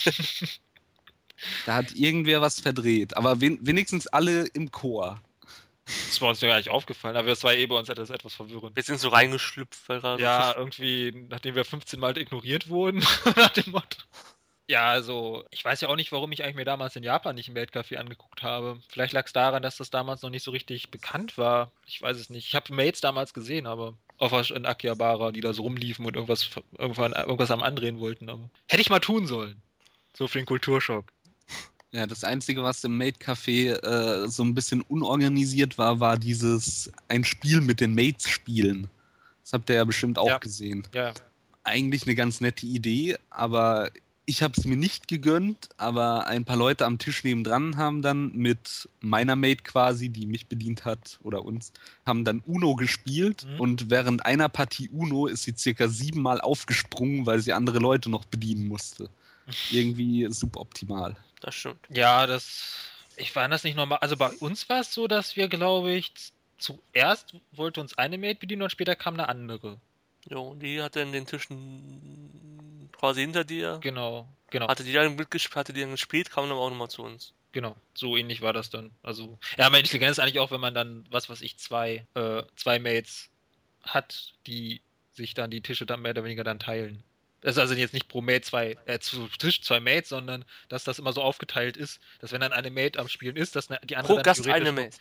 Da hat irgendwer was verdreht, aber wenigstens alle im Chor. Das war uns ja gar nicht aufgefallen, aber das war bei uns etwas verwirrend. Wir sind so reingeschlüpft, weil gerade. Ja, irgendwie, nachdem wir 15 Mal ignoriert wurden, nach dem Motto. Ja, also, ich weiß ja auch nicht, warum ich eigentlich mir damals in Japan nicht ein Maid-Café angeguckt habe. Vielleicht lag es daran, dass das damals noch nicht so richtig bekannt war. Ich weiß es nicht. Ich habe Maids damals gesehen, aber in Akihabara, die da so rumliefen und irgendwas am Andrehen wollten. Aber hätte ich mal tun sollen. So für den Kulturschock. Ja, das Einzige, was im Maid-Café so ein bisschen unorganisiert war, war ein Spiel mit den Mates spielen. Das habt ihr ja bestimmt auch gesehen. Ja. Eigentlich eine ganz nette Idee, aber ich habe es mir nicht gegönnt, aber ein paar Leute am Tisch nebendran haben dann mit meiner Mate quasi, die mich bedient hat, oder uns, haben dann Uno gespielt und während einer Partie Uno ist sie circa 7-mal aufgesprungen, weil sie andere Leute noch bedienen musste. Irgendwie suboptimal. Das stimmt. Ja, ich war das nicht normal. Also bei uns war es so, dass wir, glaube ich, zuerst wollte uns eine Maid bedienen und später kam eine andere. Jo, die hatte in den Tischen quasi hinter dir. Genau. Hatte die dann gespielt, kam dann aber auch nochmal zu uns. Genau, so ähnlich war das dann. Also, ja, meine Intelligenz ist eigentlich auch, wenn man dann, was weiß ich, zwei Mates hat, die sich dann die Tische dann mehr oder weniger dann teilen. Das ist also jetzt nicht pro Mate zu Tisch zwei Mates, sondern dass das immer so aufgeteilt ist, dass wenn dann eine Mate am Spielen ist, dass die andere pro dann Gast eine Mate.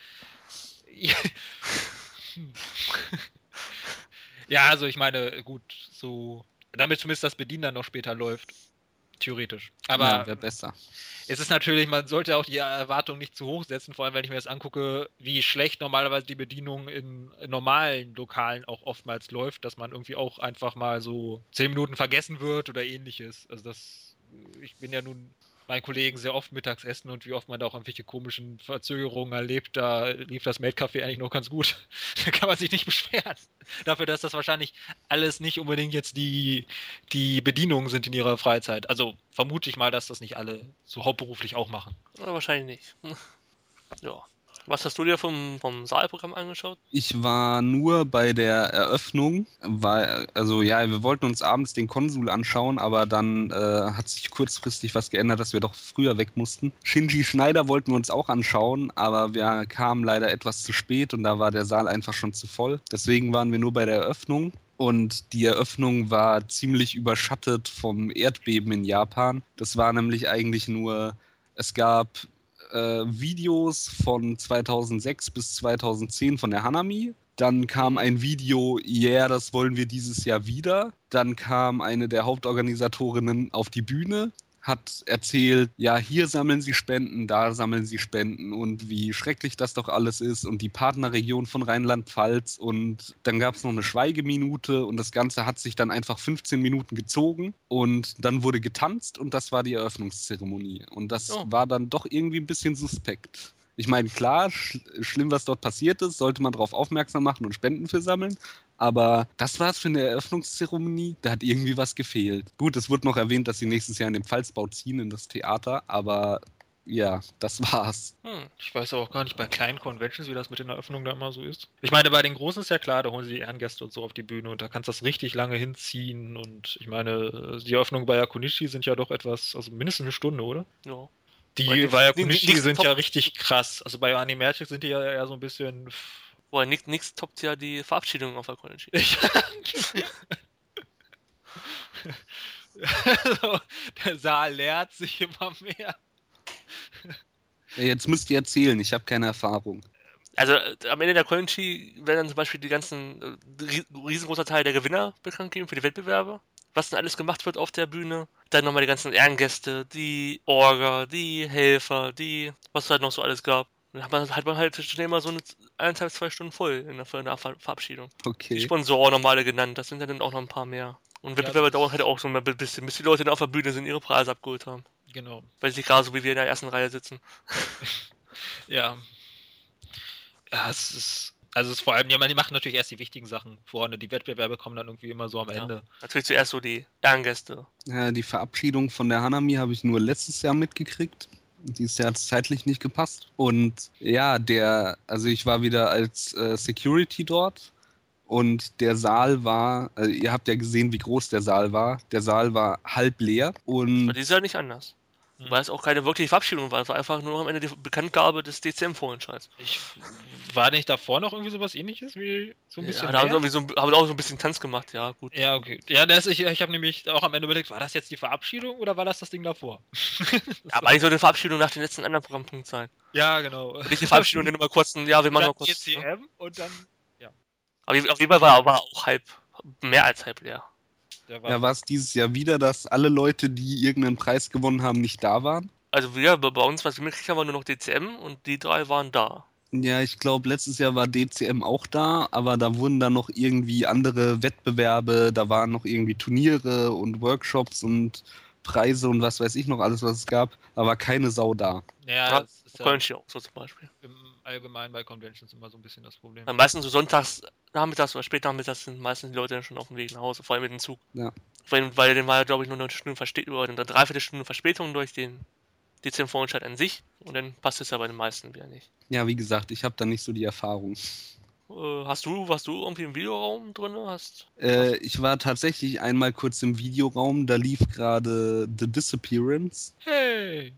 Ja, also ich meine, gut, so, damit zumindest das Bedienen dann noch später läuft. Theoretisch. Aber ja, wäre besser. Es ist natürlich, man sollte auch die Erwartung nicht zu hoch setzen, vor allem wenn ich mir das angucke, wie schlecht normalerweise die Bedienung in normalen Lokalen auch oftmals läuft, dass man irgendwie auch einfach mal so 10 Minuten vergessen wird oder ähnliches. Also ich bin ja nun meinen Kollegen sehr oft mittags essen und wie oft man da auch irgendwelche komischen Verzögerungen erlebt, da lief das Maid-Café eigentlich noch ganz gut. Da kann man sich nicht beschweren. Dafür, dass das wahrscheinlich alles nicht unbedingt jetzt die Bedienungen sind in ihrer Freizeit. Also vermute ich mal, dass das nicht alle so hauptberuflich auch machen. Oder wahrscheinlich nicht. Ja. Was hast du dir vom Saalprogramm angeschaut? Ich war nur bei der Eröffnung, wir wollten uns abends den Konsul anschauen, aber dann hat sich kurzfristig was geändert, dass wir doch früher weg mussten. Shinji Schneider wollten wir uns auch anschauen, aber wir kamen leider etwas zu spät und da war der Saal einfach schon zu voll. Deswegen waren wir nur bei der Eröffnung. Und die Eröffnung war ziemlich überschattet vom Erdbeben in Japan. Das war nämlich eigentlich nur, es gab Videos von 2006 bis 2010 von der Hanami. Dann kam ein Video, das wollen wir dieses Jahr wieder. Dann kam eine der Hauptorganisatorinnen auf die Bühne, hat erzählt, ja, hier sammeln sie Spenden, da sammeln sie Spenden und wie schrecklich das doch alles ist und die Partnerregion von Rheinland-Pfalz und dann gab es noch eine Schweigeminute und das Ganze hat sich dann einfach 15 Minuten gezogen und dann wurde getanzt und das war die Eröffnungszeremonie und das war dann doch irgendwie ein bisschen suspekt. Ich meine, klar, schlimm, was dort passiert ist, sollte man darauf aufmerksam machen und Spenden für sammeln. Aber das war's für eine Eröffnungszeremonie. Da hat irgendwie was gefehlt. Gut, es wurde noch erwähnt, dass sie nächstes Jahr in den Pfalzbau ziehen, in das Theater. Aber ja, das war's. Ich weiß aber auch gar nicht bei kleinen Conventions, wie das mit den Eröffnungen da immer so ist. Ich meine, bei den großen ist ja klar, da holen sie die Ehrengäste und so auf die Bühne und da kannst du das richtig lange hinziehen. Und ich meine, die Eröffnungen bei Yakunichi sind ja doch etwas, also mindestens eine Stunde, oder? Ja. Die bei Yakunichi nix sind top- ja richtig krass. Also bei Animagic sind die ja eher so ein bisschen. Boah, nix toppt ja die Verabschiedung auf der Konichi. Also, der Saal leert sich immer mehr. Ja, jetzt müsst ihr erzählen, ich habe keine Erfahrung. Also am Ende der Konichi werden dann zum Beispiel die ganzen, riesengroßer Teil der Gewinner bekannt gegeben für die Wettbewerbe. Was dann alles gemacht wird auf der Bühne. Dann nochmal die ganzen Ehrengäste, die Orga, die Helfer, was es halt noch so alles gab. Dann hat man halt schnell mal so 1,5, 2 Stunden voll für eine Verabschiedung. Die Okay. Sponsoren nochmal genannt, das sind ja dann auch noch ein paar mehr. Und Wettbewerbe dauern halt auch so ein bisschen, bis die Leute dann auf der Bühne sind, ihre Preise abgeholt haben. Genau. Weil sie gerade so wie wir in der ersten Reihe sitzen. Ja. Ja, also es ist vor allem, ja, die machen natürlich erst die wichtigen Sachen vorne. Die Wettbewerbe kommen dann irgendwie immer so am Ende. Natürlich zuerst so die Ehrengäste. Ja, die Verabschiedung von der Hanami habe ich nur letztes Jahr mitgekriegt. Dieses Jahr hat es zeitlich nicht gepasst. Und ja, also ich war wieder als Security dort und der Saal war, also ihr habt ja gesehen, wie groß der Saal war. Der Saal war halb leer und Aber dieses Jahr nicht anders. Weil es auch keine wirkliche Verabschiedung war. Es war einfach nur am Ende die Bekanntgabe des DCM-Vorentscheids. War nicht davor noch irgendwie sowas ähnliches wie so ein bisschen Ja, da haben mehr? sie haben auch so ein bisschen Tanz gemacht, ja, gut. Ja, okay. Ja, ich habe nämlich auch am Ende überlegt, war das jetzt die Verabschiedung oder war das Ding davor? Aber eigentlich soll eine Verabschiedung nach dem letzten anderen Programmpunkt sein. Ja, genau. Nicht die Verabschiedung, dann immer kurz, ja, wir machen noch kurz. ECM ne? Und dann, Aber auf jeden Fall war aber auch mehr als halb leer. ja, war es dieses Jahr wieder, dass alle Leute, die irgendeinen Preis gewonnen haben, nicht da waren? Also wir, bei uns, was wir mitgekriegt haben, war nur noch DCM und die 3 waren da. Ja, ich glaube, letztes Jahr war DCM auch da, aber da wurden dann noch irgendwie andere Wettbewerbe, da waren noch irgendwie Turniere und Workshops und Preise und was weiß ich noch alles, was es gab, aber keine Sau da. Ja, das ist ja Köln auch so zum Beispiel. im Allgemeinen bei Conventions immer so ein bisschen das Problem. Meistens so sonntags, nachmittags oder spät nachmittags sind meistens die Leute dann schon auf dem Weg nach Hause, vor allem mit dem Zug. Ja. Weil den war, glaube ich, nur eine Stunde oder eine Dreiviertelstunde Verspätung durch den DCM-Vorentscheid an sich und dann passt es ja bei den meisten wieder nicht. Ja, wie gesagt, ich habe da nicht so die Erfahrung. Warst du irgendwie im Videoraum drin? Ich war tatsächlich einmal kurz im Videoraum, da lief gerade The Disappearance. Hey!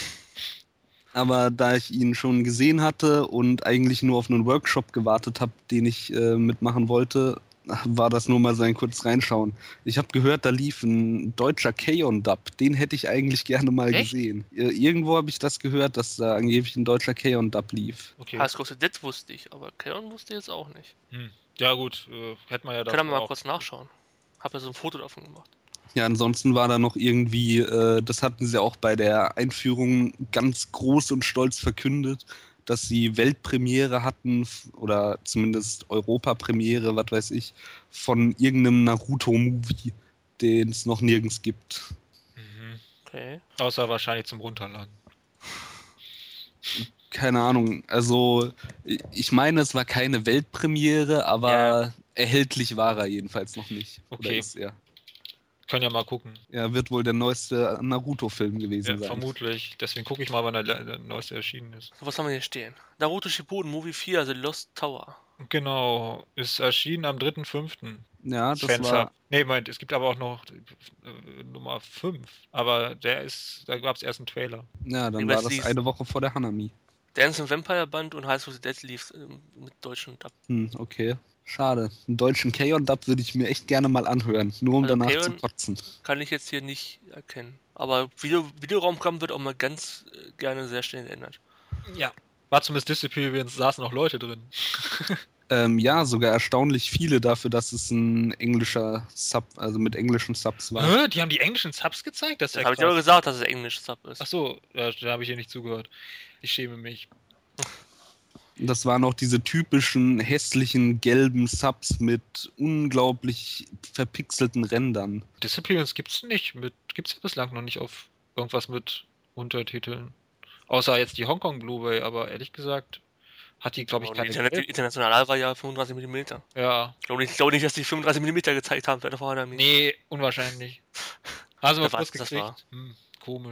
Aber da ich ihn schon gesehen hatte und eigentlich nur auf einen Workshop gewartet habe, den ich mitmachen wollte, war das nur mal so ein kurzes Reinschauen. Ich habe gehört, da lief ein deutscher K-On-Dub. Den hätte ich eigentlich gerne mal gesehen. Irgendwo habe ich das gehört, dass da angeblich ein deutscher K-On-Dub lief. Okay. High School Cadet wusste ich, aber K-On wusste ich jetzt auch nicht. Ja gut, hätte man ja da. Können wir mal kurz nachschauen. Hab ja so ein Foto davon gemacht. Ja, ansonsten war da noch irgendwie, das hatten sie auch bei der Einführung ganz groß und stolz verkündet, dass sie Weltpremiere hatten oder zumindest Europapremiere, was weiß ich, von irgendeinem Naruto-Movie, den es noch nirgends gibt. Okay. Außer wahrscheinlich zum Runterladen. Keine Ahnung, also ich meine, es war keine Weltpremiere, aber erhältlich war er jedenfalls noch nicht. Okay. Oder ist er? Können ja mal gucken. Ja, wird wohl der neueste Naruto-Film gewesen sein. Vermutlich. Deswegen gucke ich mal, wann der neueste erschienen ist. So, was haben wir hier stehen? Naruto Shippuden Movie 4, The Lost Tower. Genau, ist erschienen am 3.5. Ja, das war... Nee, Moment, es gibt aber auch noch Nummer 5. Aber da gab es erst einen Trailer. Ja, dann war das eine Woche vor der Hanami. Dance and Vampire Band und High School Cadet lief mit deutschen Dub. Okay. Schade. Einen deutschen K-On-Dub würde ich mir echt gerne mal anhören, nur um danach zu kotzen. Kann ich jetzt hier nicht erkennen. Aber Videoraumprogramm wird auch mal ganz gerne sehr schnell geändert. Ja. War zumindest Disappearance, saßen noch Leute drin. Ja, sogar erstaunlich viele dafür, dass es ein englischer Sub, also mit englischen Subs war. Die haben die englischen Subs gezeigt? Das habe ich aber gesagt, dass es englisch Sub ist. Achso, da habe ich hier nicht zugehört. Ich schäme mich. Das waren auch diese typischen hässlichen gelben Subs mit unglaublich verpixelten Rändern. Disappearance gibt's nicht. Gibt's ja bislang noch nicht auf irgendwas mit Untertiteln. Außer jetzt die Hongkong Blu-ray, aber ehrlich gesagt hat die, glaube ich, keine. International war ja 35 mm. Ja. Ich glaube nicht, dass die 35 mm gezeigt haben. Nee, unwahrscheinlich. Also mal kurz gekriegt. Das war. Komisch.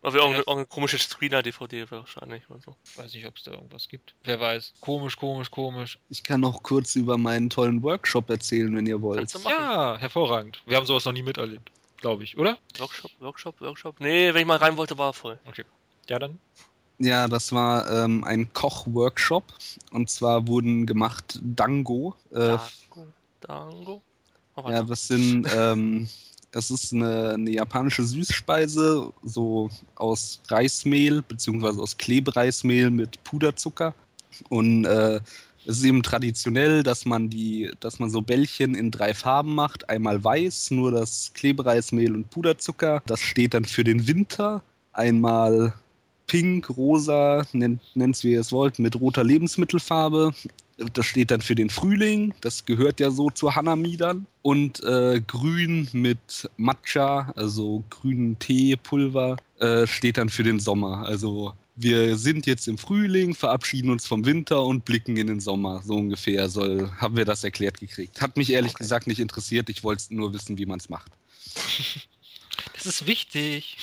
Aber auch eine komische Screener-DVD wahrscheinlich oder so. Weiß nicht, ob es da irgendwas gibt. Wer weiß. Komisch. Ich kann noch kurz über meinen tollen Workshop erzählen, wenn ihr wollt. Kannst du machen. Ja, hervorragend. Wir haben sowas noch nie miterlebt, glaube ich, oder? Workshop. Nee, wenn ich mal rein wollte, war er voll. Okay. Ja, dann. Ja, das war ein Koch-Workshop. Und zwar wurden gemacht Dango. Dango. Ja, das sind, das ist eine japanische Süßspeise, so aus Reismehl, beziehungsweise aus Klebereismehl mit Puderzucker. Und es ist eben traditionell, dass man so Bällchen in 3 Farben macht. Einmal weiß, nur das Klebereismehl und Puderzucker. Das steht dann für den Winter. Einmal pink, rosa, nennt es wie ihr es wollt, mit roter Lebensmittelfarbe. Das steht dann für den Frühling, das gehört ja so zur Hanami dann. Und grün mit Matcha, also grünen Teepulver, steht dann für den Sommer. Also wir sind jetzt im Frühling, verabschieden uns vom Winter und blicken in den Sommer. So ungefähr haben wir das erklärt gekriegt. Hat mich ehrlich gesagt nicht interessiert, ich wollte nur wissen, wie man es macht. Das ist wichtig.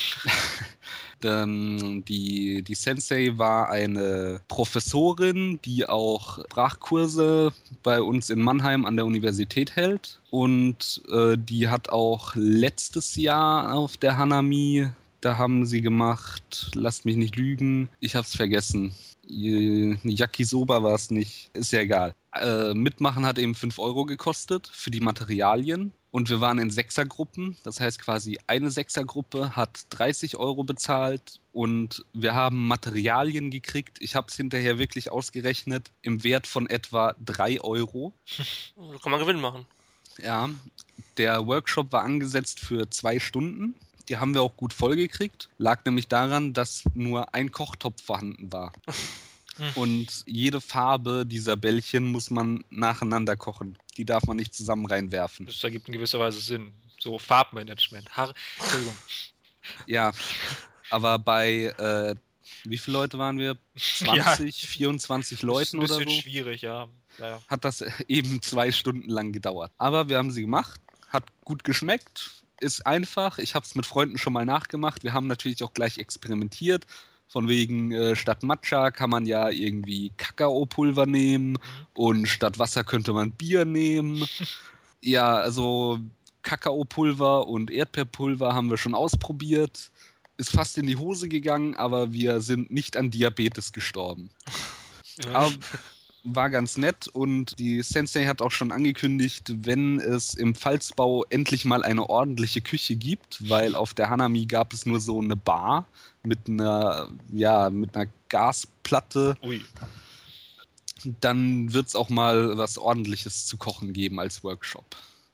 Die Sensei war eine Professorin, die auch Sprachkurse bei uns in Mannheim an der Universität hält. Und die hat auch letztes Jahr auf der Hanami, da haben sie gemacht, lasst mich nicht lügen, ich hab's vergessen. Yakisoba war es nicht, ist ja egal. Mitmachen hat eben 5 Euro gekostet für die Materialien. Und wir waren in Sechsergruppen, das heißt quasi eine Sechsergruppe hat 30 Euro bezahlt und wir haben Materialien gekriegt. Ich habe es hinterher wirklich ausgerechnet, im Wert von etwa 3 Euro. So kann man Gewinn machen. Ja, der Workshop war angesetzt für 2 Stunden. Die haben wir auch gut vollgekriegt. Lag nämlich daran, dass nur ein Kochtopf vorhanden war. Und jede Farbe dieser Bällchen muss man nacheinander kochen. Die darf man nicht zusammen reinwerfen. Das ergibt in gewisser Weise Sinn. So Farbmanagement. Entschuldigung. Ja, aber bei, wie viele Leute waren wir? 20, 24 Leuten oder so? Das ist ein bisschen schwierig, ja. Hat das eben 2 Stunden lang gedauert. Aber wir haben sie gemacht, hat gut geschmeckt, ist einfach. Ich habe es mit Freunden schon mal nachgemacht. Wir haben natürlich auch gleich experimentiert. Von wegen, statt Matcha kann man ja irgendwie Kakaopulver nehmen und statt Wasser könnte man Bier nehmen. Ja, also Kakaopulver und Erdbeerpulver haben wir schon ausprobiert. Ist fast in die Hose gegangen, aber wir sind nicht an Diabetes gestorben. Aber war ganz nett und die Sensei hat auch schon angekündigt, wenn es im Pfalzbau endlich mal eine ordentliche Küche gibt, weil auf der Hanami gab es nur so eine Bar mit einer Gasplatte. Ui. Dann wird es auch mal was Ordentliches zu kochen geben als Workshop.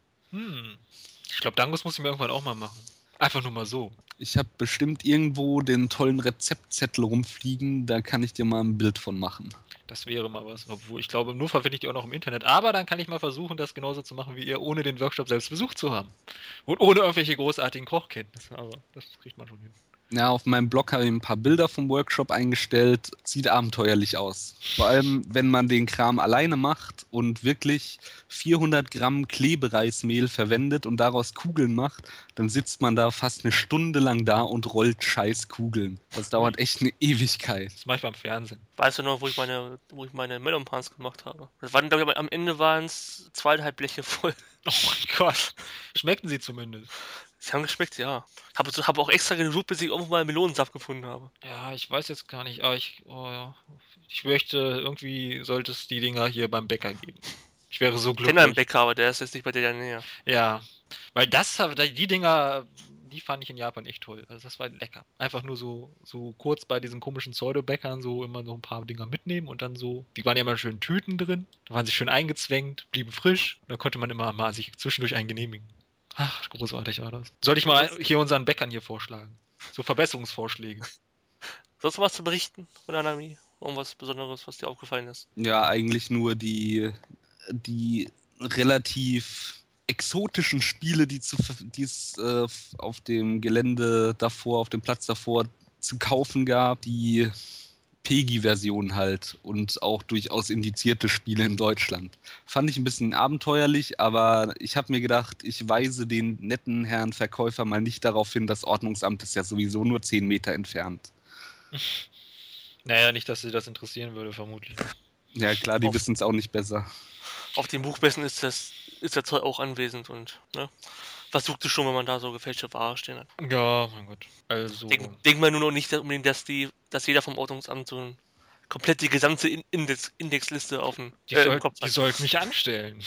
Ich glaube, Dangos muss ich mir irgendwann auch mal machen. Einfach nur mal so. Ich habe bestimmt irgendwo den tollen Rezeptzettel rumfliegen, da kann ich dir mal ein Bild von machen. Das wäre mal was. Obwohl, ich glaube, nur finde ich die auch noch im Internet. Aber dann kann ich mal versuchen, das genauso zu machen wie ihr, ohne den Workshop selbst besucht zu haben. Und ohne irgendwelche großartigen Kochkenntnisse. Aber das kriegt man schon hin. Ja, auf meinem Blog habe ich ein paar Bilder vom Workshop eingestellt. Sieht abenteuerlich aus. Vor allem, wenn man den Kram alleine macht und wirklich 400 Gramm Klebereismehl verwendet und daraus Kugeln macht, dann sitzt man da fast eine Stunde lang da und rollt scheiß Kugeln. Das dauert echt eine Ewigkeit. Das mache ich beim Fernsehen. Weißt du noch, wo ich meine Melon Pans gemacht habe? Das waren, glaube ich, am Ende waren es 2,5 Bleche voll. Oh mein Gott. Schmeckten sie zumindest. Sie haben geschmeckt, ja. Habe auch extra gesucht, bis ich irgendwo mal Melonensaft gefunden habe. Ja, ich weiß jetzt gar nicht, aber ich möchte, irgendwie sollte es die Dinger hier beim Bäcker geben. Ich wäre so Ich glücklich. kenne einen Bäcker, aber der ist jetzt nicht bei dir in der Nähe. Ja, weil die Dinger, die fand ich in Japan echt toll. Also das war lecker. Einfach nur so kurz bei diesen komischen Pseudo-Bäckern so immer so ein paar Dinger mitnehmen und dann so, die waren ja immer schön in Tüten drin, da waren sie schön eingezwängt, blieben frisch, da konnte man immer mal sich zwischendurch einen genehmigen. Ach, großartig war das. Soll ich mal hier unseren Bäckern hier vorschlagen? So Verbesserungsvorschläge. Sonst noch was zu berichten von Hanami? Irgendwas Besonderes, was dir aufgefallen ist? Ja, eigentlich nur die relativ exotischen Spiele, die es auf dem Gelände davor, auf dem Platz davor zu kaufen gab, die PEGI-Version halt und auch durchaus indizierte Spiele in Deutschland. Fand ich ein bisschen abenteuerlich, aber ich habe mir gedacht, ich weise den netten Herrn Verkäufer mal nicht darauf hin, das Ordnungsamt ist ja sowieso nur 10 Meter entfernt. Naja, nicht, dass sie das interessieren würde, vermutlich. Ja klar, die wissen es auch nicht besser. Auf den Buchmessen ist der Zoll auch anwesend und versucht es schon, wenn man da so gefälschte Ware stehen hat. Ja, mein Gott. Also. Denk mal nur noch nicht unbedingt, dass jeder vom Ordnungsamt so komplett die gesamte Indexliste auf dem Kopf Die hat. sollten mich anstellen.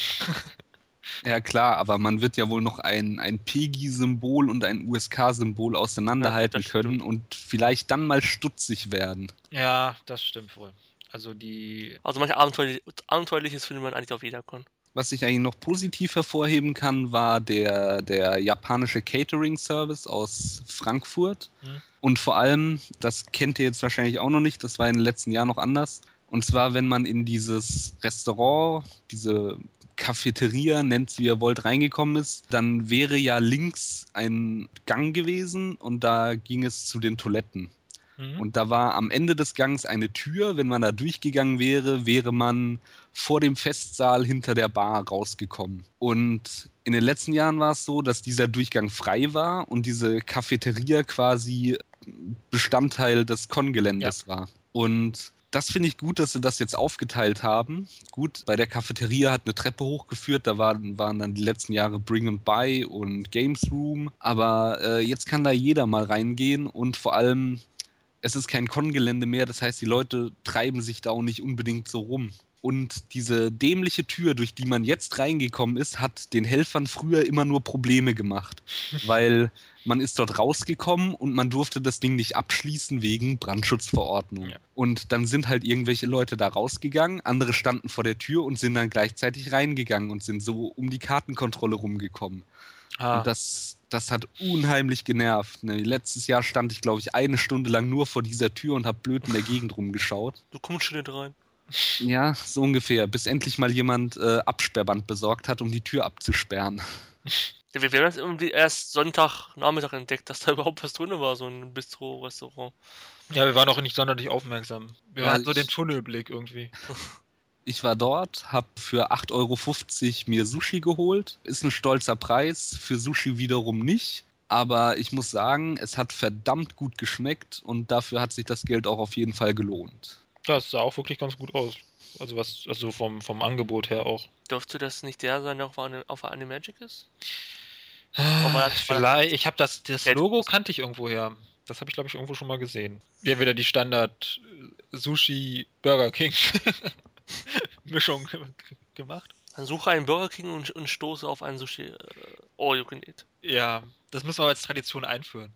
Ja klar, aber man wird ja wohl noch ein PEGI-Symbol und ein USK-Symbol auseinanderhalten können und vielleicht dann mal stutzig werden. Ja, das stimmt wohl. Also manche Abenteuerliches findet man eigentlich auf jeder Con. Was ich eigentlich noch positiv hervorheben kann, war der japanische Catering-Service aus Frankfurt. Und vor allem, das kennt ihr jetzt wahrscheinlich auch noch nicht, das war in den letzten Jahren noch anders. Und zwar, wenn man in dieses Restaurant, diese Cafeteria, nennt wie ihr wollt, reingekommen ist, dann wäre ja links ein Gang gewesen und da ging es zu den Toiletten. Und da war am Ende des Gangs eine Tür. Wenn man da durchgegangen wäre, wäre man vor dem Festsaal hinter der Bar rausgekommen. Und in den letzten Jahren war es so, dass dieser Durchgang frei war und diese Cafeteria quasi Bestandteil des Con-Geländes war. Und das finde ich gut, dass sie das jetzt aufgeteilt haben. Gut, bei der Cafeteria hat eine Treppe hochgeführt, da waren dann die letzten Jahre Bring and Buy und Games Room. Aber jetzt kann da jeder mal reingehen und vor allem es ist kein Con-Gelände mehr, das heißt, die Leute treiben sich da auch nicht unbedingt so rum. Und diese dämliche Tür, durch die man jetzt reingekommen ist, hat den Helfern früher immer nur Probleme gemacht. Weil man ist dort rausgekommen und man durfte das Ding nicht abschließen wegen Brandschutzverordnung. Ja. Und dann sind halt irgendwelche Leute da rausgegangen, andere standen vor der Tür und sind dann gleichzeitig reingegangen und sind so um die Kartenkontrolle rumgekommen. Und das hat unheimlich genervt. Ne? Letztes Jahr stand ich, glaube ich, 1 Stunde lang nur vor dieser Tür und habe blöd in der Gegend rumgeschaut. Du kommst schon nicht rein. Ja, so ungefähr. Bis endlich mal jemand Absperrband besorgt hat, um die Tür abzusperren. Ja, wir haben das irgendwie erst Sonntagnachmittag entdeckt, dass da überhaupt was drin war, so ein Bistro-Restaurant. Ja, wir waren auch nicht sonderlich aufmerksam. Wir hatten so den Tunnelblick irgendwie. Ich war dort, habe für 8,50 € mir Sushi geholt. Ist ein stolzer Preis, für Sushi wiederum nicht. Aber ich muss sagen, es hat verdammt gut geschmeckt und dafür hat sich das Geld auch auf jeden Fall gelohnt. Das sah auch wirklich ganz gut aus. Also vom Angebot her auch. Dürfte das nicht der sein, der auch auf der Animagic ist? Vielleicht, ich habe das Logo kannte ich irgendwo her. Das habe ich, glaube ich, irgendwo schon mal gesehen. Wir haben wieder die Standard Sushi Burger King Mischung gemacht. Dann suche einen Burger King und stoße auf einen Sushi all you can eat. Ja, das müssen wir als Tradition einführen.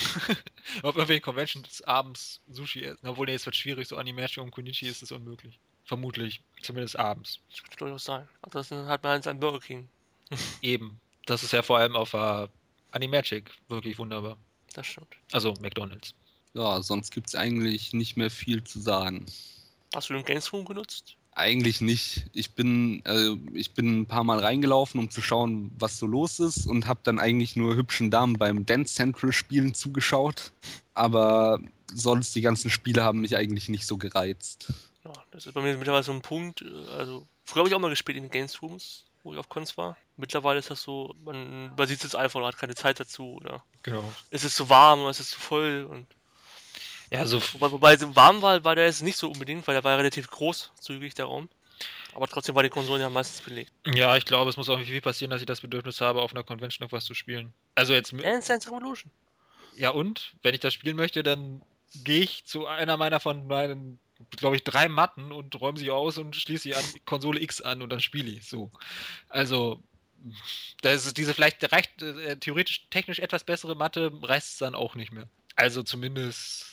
Auf irgendwelchen Conventions abends Sushi essen. Obwohl, nee, es wird schwierig, so Animation und Konichi ist es unmöglich. Vermutlich. Zumindest abends. Das könnte durchaus sein. Also das hat man jetzt ein Burger King. Eben. Das ist ja vor allem auf Animagic wirklich wunderbar. Das stimmt. Also McDonald's. Ja, sonst gibt es eigentlich nicht mehr viel zu sagen. Hast du den Games Room genutzt? Eigentlich nicht. Ich bin ein paar Mal reingelaufen, um zu schauen, was so los ist und habe dann eigentlich nur hübschen Damen beim Dance Central Spielen zugeschaut. Aber sonst die ganzen Spiele haben mich eigentlich nicht so gereizt. Ja, das ist bei mir mittlerweile so ein Punkt. Also früher habe ich auch mal gespielt in den Games Rooms, wo ich auf Cons war. Mittlerweile ist das so, man übersieht es einfach, man hat keine Zeit dazu. Oder genau. Es ist zu warm oder es ist zu voll. Und ja, so wobei es warm war der jetzt nicht so unbedingt, weil der war relativ großzügig, der Raum. Aber trotzdem war die Konsole ja meistens belegt. Ja, ich glaube, es muss auch nicht viel passieren, dass ich das Bedürfnis habe, auf einer Convention noch was zu spielen. Also jetzt Dance Dance Revolution. Ja, und? Wenn ich das spielen möchte, dann gehe ich zu einer von meinen, glaube ich, 3 Matten und räume sie aus und schließe sie an Konsole X an und dann spiele ich so. Also, das ist diese vielleicht theoretisch technisch etwas bessere Matte, reißt es dann auch nicht mehr. Also zumindest.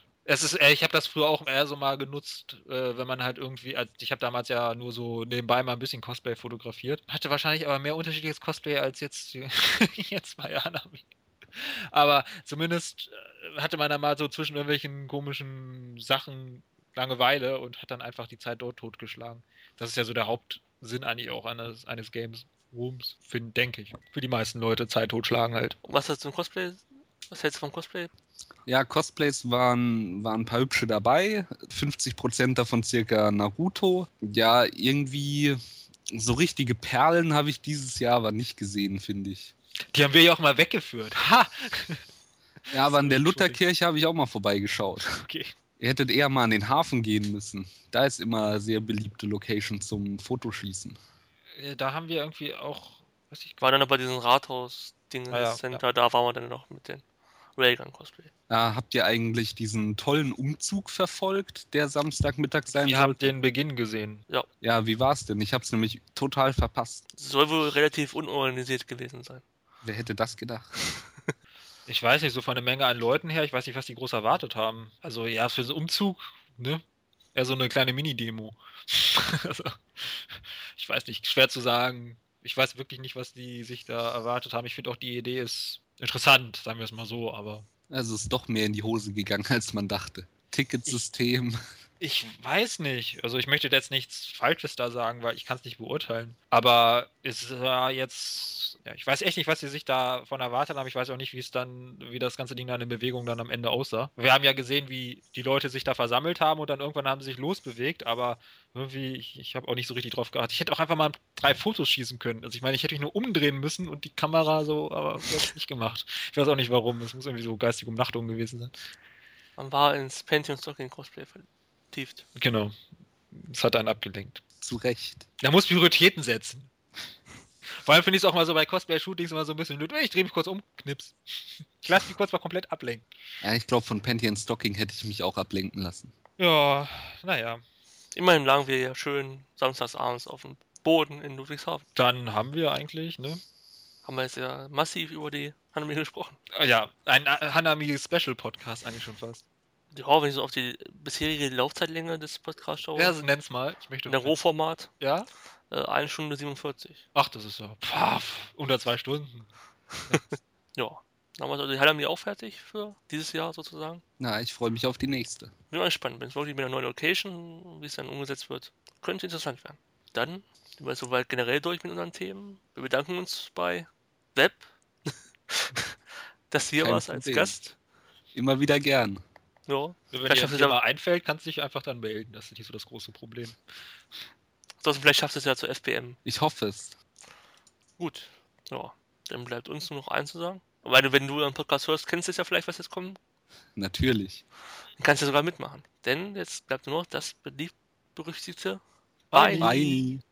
Ich habe das früher auch eher so mal genutzt, wenn man halt irgendwie, ich habe damals ja nur so nebenbei mal ein bisschen Cosplay fotografiert. Hatte wahrscheinlich aber mehr unterschiedliches Cosplay als jetzt bei Anami. Aber zumindest hatte man dann mal so zwischen irgendwelchen komischen Sachen Langeweile und hat dann einfach die Zeit dort totgeschlagen. Das ist ja so der Hauptsinn eigentlich auch eines Games Rooms, denke ich. Für die meisten Leute Zeit totschlagen halt. Und was hast du im Cosplay Was hältst du vom Cosplay? Ja, Cosplays waren ein paar hübsche dabei. 50% davon circa Naruto. Ja, irgendwie so richtige Perlen habe ich dieses Jahr aber nicht gesehen, finde ich. Die haben wir ja auch mal weggeführt. Ha! Ja, aber an der Sorry, Lutherkirche habe ich auch mal vorbeigeschaut. Okay. Ihr hättet eher mal an den Hafen gehen müssen. Da ist immer sehr beliebte Location zum Fotoschießen. Da haben wir irgendwie auch, weiß ich War dann aber diesen Rathaus-Ding, Ah, ja, das Center, da waren wir dann noch mit den Railgun-Cosplay. Habt ihr eigentlich diesen tollen Umzug verfolgt, der Samstagmittag sein wir haben sollte? den Beginn gesehen. Ja, wie war's denn? Ich hab's nämlich total verpasst. Soll wohl relativ unorganisiert gewesen sein. Wer hätte das gedacht? Ich weiß nicht, so von der Menge an Leuten her, ich weiß nicht, was die groß erwartet haben. Also ja, für so einen Umzug, ne? Eher so eine kleine Mini-Demo. Also, ich weiß nicht, schwer zu sagen. Ich weiß wirklich nicht, was die sich da erwartet haben. Ich finde auch, die Idee ist interessant, sagen wir es mal so, aber Also es ist doch mehr in die Hose gegangen, als man dachte. Ticketsystem. ich weiß nicht. Also ich möchte jetzt nichts Falsches da sagen, weil ich kann es nicht beurteilen. Aber es war jetzt, ja, ich weiß echt nicht, was sie sich davon erwartet haben. Ich weiß auch nicht, wie das ganze Ding dann in Bewegung dann am Ende aussah. Wir haben ja gesehen, wie die Leute sich da versammelt haben und dann irgendwann haben sie sich losbewegt, aber irgendwie, ich habe auch nicht so richtig drauf geachtet. Ich hätte auch einfach mal 3 Fotos schießen können. Also ich meine, ich hätte mich nur umdrehen müssen und die Kamera so, aber das habe ich nicht gemacht. Ich weiß auch nicht warum. Es muss irgendwie so geistige Umnachtung gewesen sein. Man war ins Pantheon Stocking Cosplay vertieft. Genau. Das hat einen abgelenkt. Zu Recht. Da muss Prioritäten setzen. Vor allem finde ich es auch mal so bei Cosplay-Shootings immer so ein bisschen, ich drehe mich kurz um, knips. Ich lasse mich kurz mal komplett ablenken. Ja, ich glaube, von Panty and Stocking hätte ich mich auch ablenken lassen. Ja, naja. Immerhin lagen wir ja schön samstagsabends auf dem Boden in Ludwigshafen. Dann haben wir eigentlich, ne? Haben wir jetzt ja massiv über die Hanami gesprochen. Ja, ein Hanami-Special-Podcast eigentlich schon fast. Ja, wenn ich so auf die bisherige Laufzeitlänge des Podcasts schaue, Ja, so nenn's mal. Ich möchte in der Rohformat, Ja? 1 Stunde 47. Ach, das ist ja unter 2 Stunden. Ja, dann haben wir die Hanami auch fertig für dieses Jahr sozusagen. Na, ich freue mich auf die nächste. Bin mal gespannt, wenn es wirklich mit einer neuen Location, wie es dann umgesetzt wird, könnte interessant werden. Dann sind wir soweit generell durch mit unseren Themen. Wir bedanken uns bei Web, dass du hier Kein warst als Problem. Gast. Immer wieder gern. Ja, Wenn vielleicht dir schaffst das du es mal ja, einfällt, kannst du dich einfach dann melden. Das ist nicht so das große Problem. ansonsten vielleicht schaffst du es ja zur FPM. Ich hoffe es. Gut, ja, dann bleibt uns nur noch eins zu sagen. Weil wenn du einen Podcast hörst, kennst du es ja vielleicht, was jetzt kommt. Natürlich. Dann kannst du sogar mitmachen. Denn jetzt bleibt nur noch das beliebt berüchtigte Bye. Bye.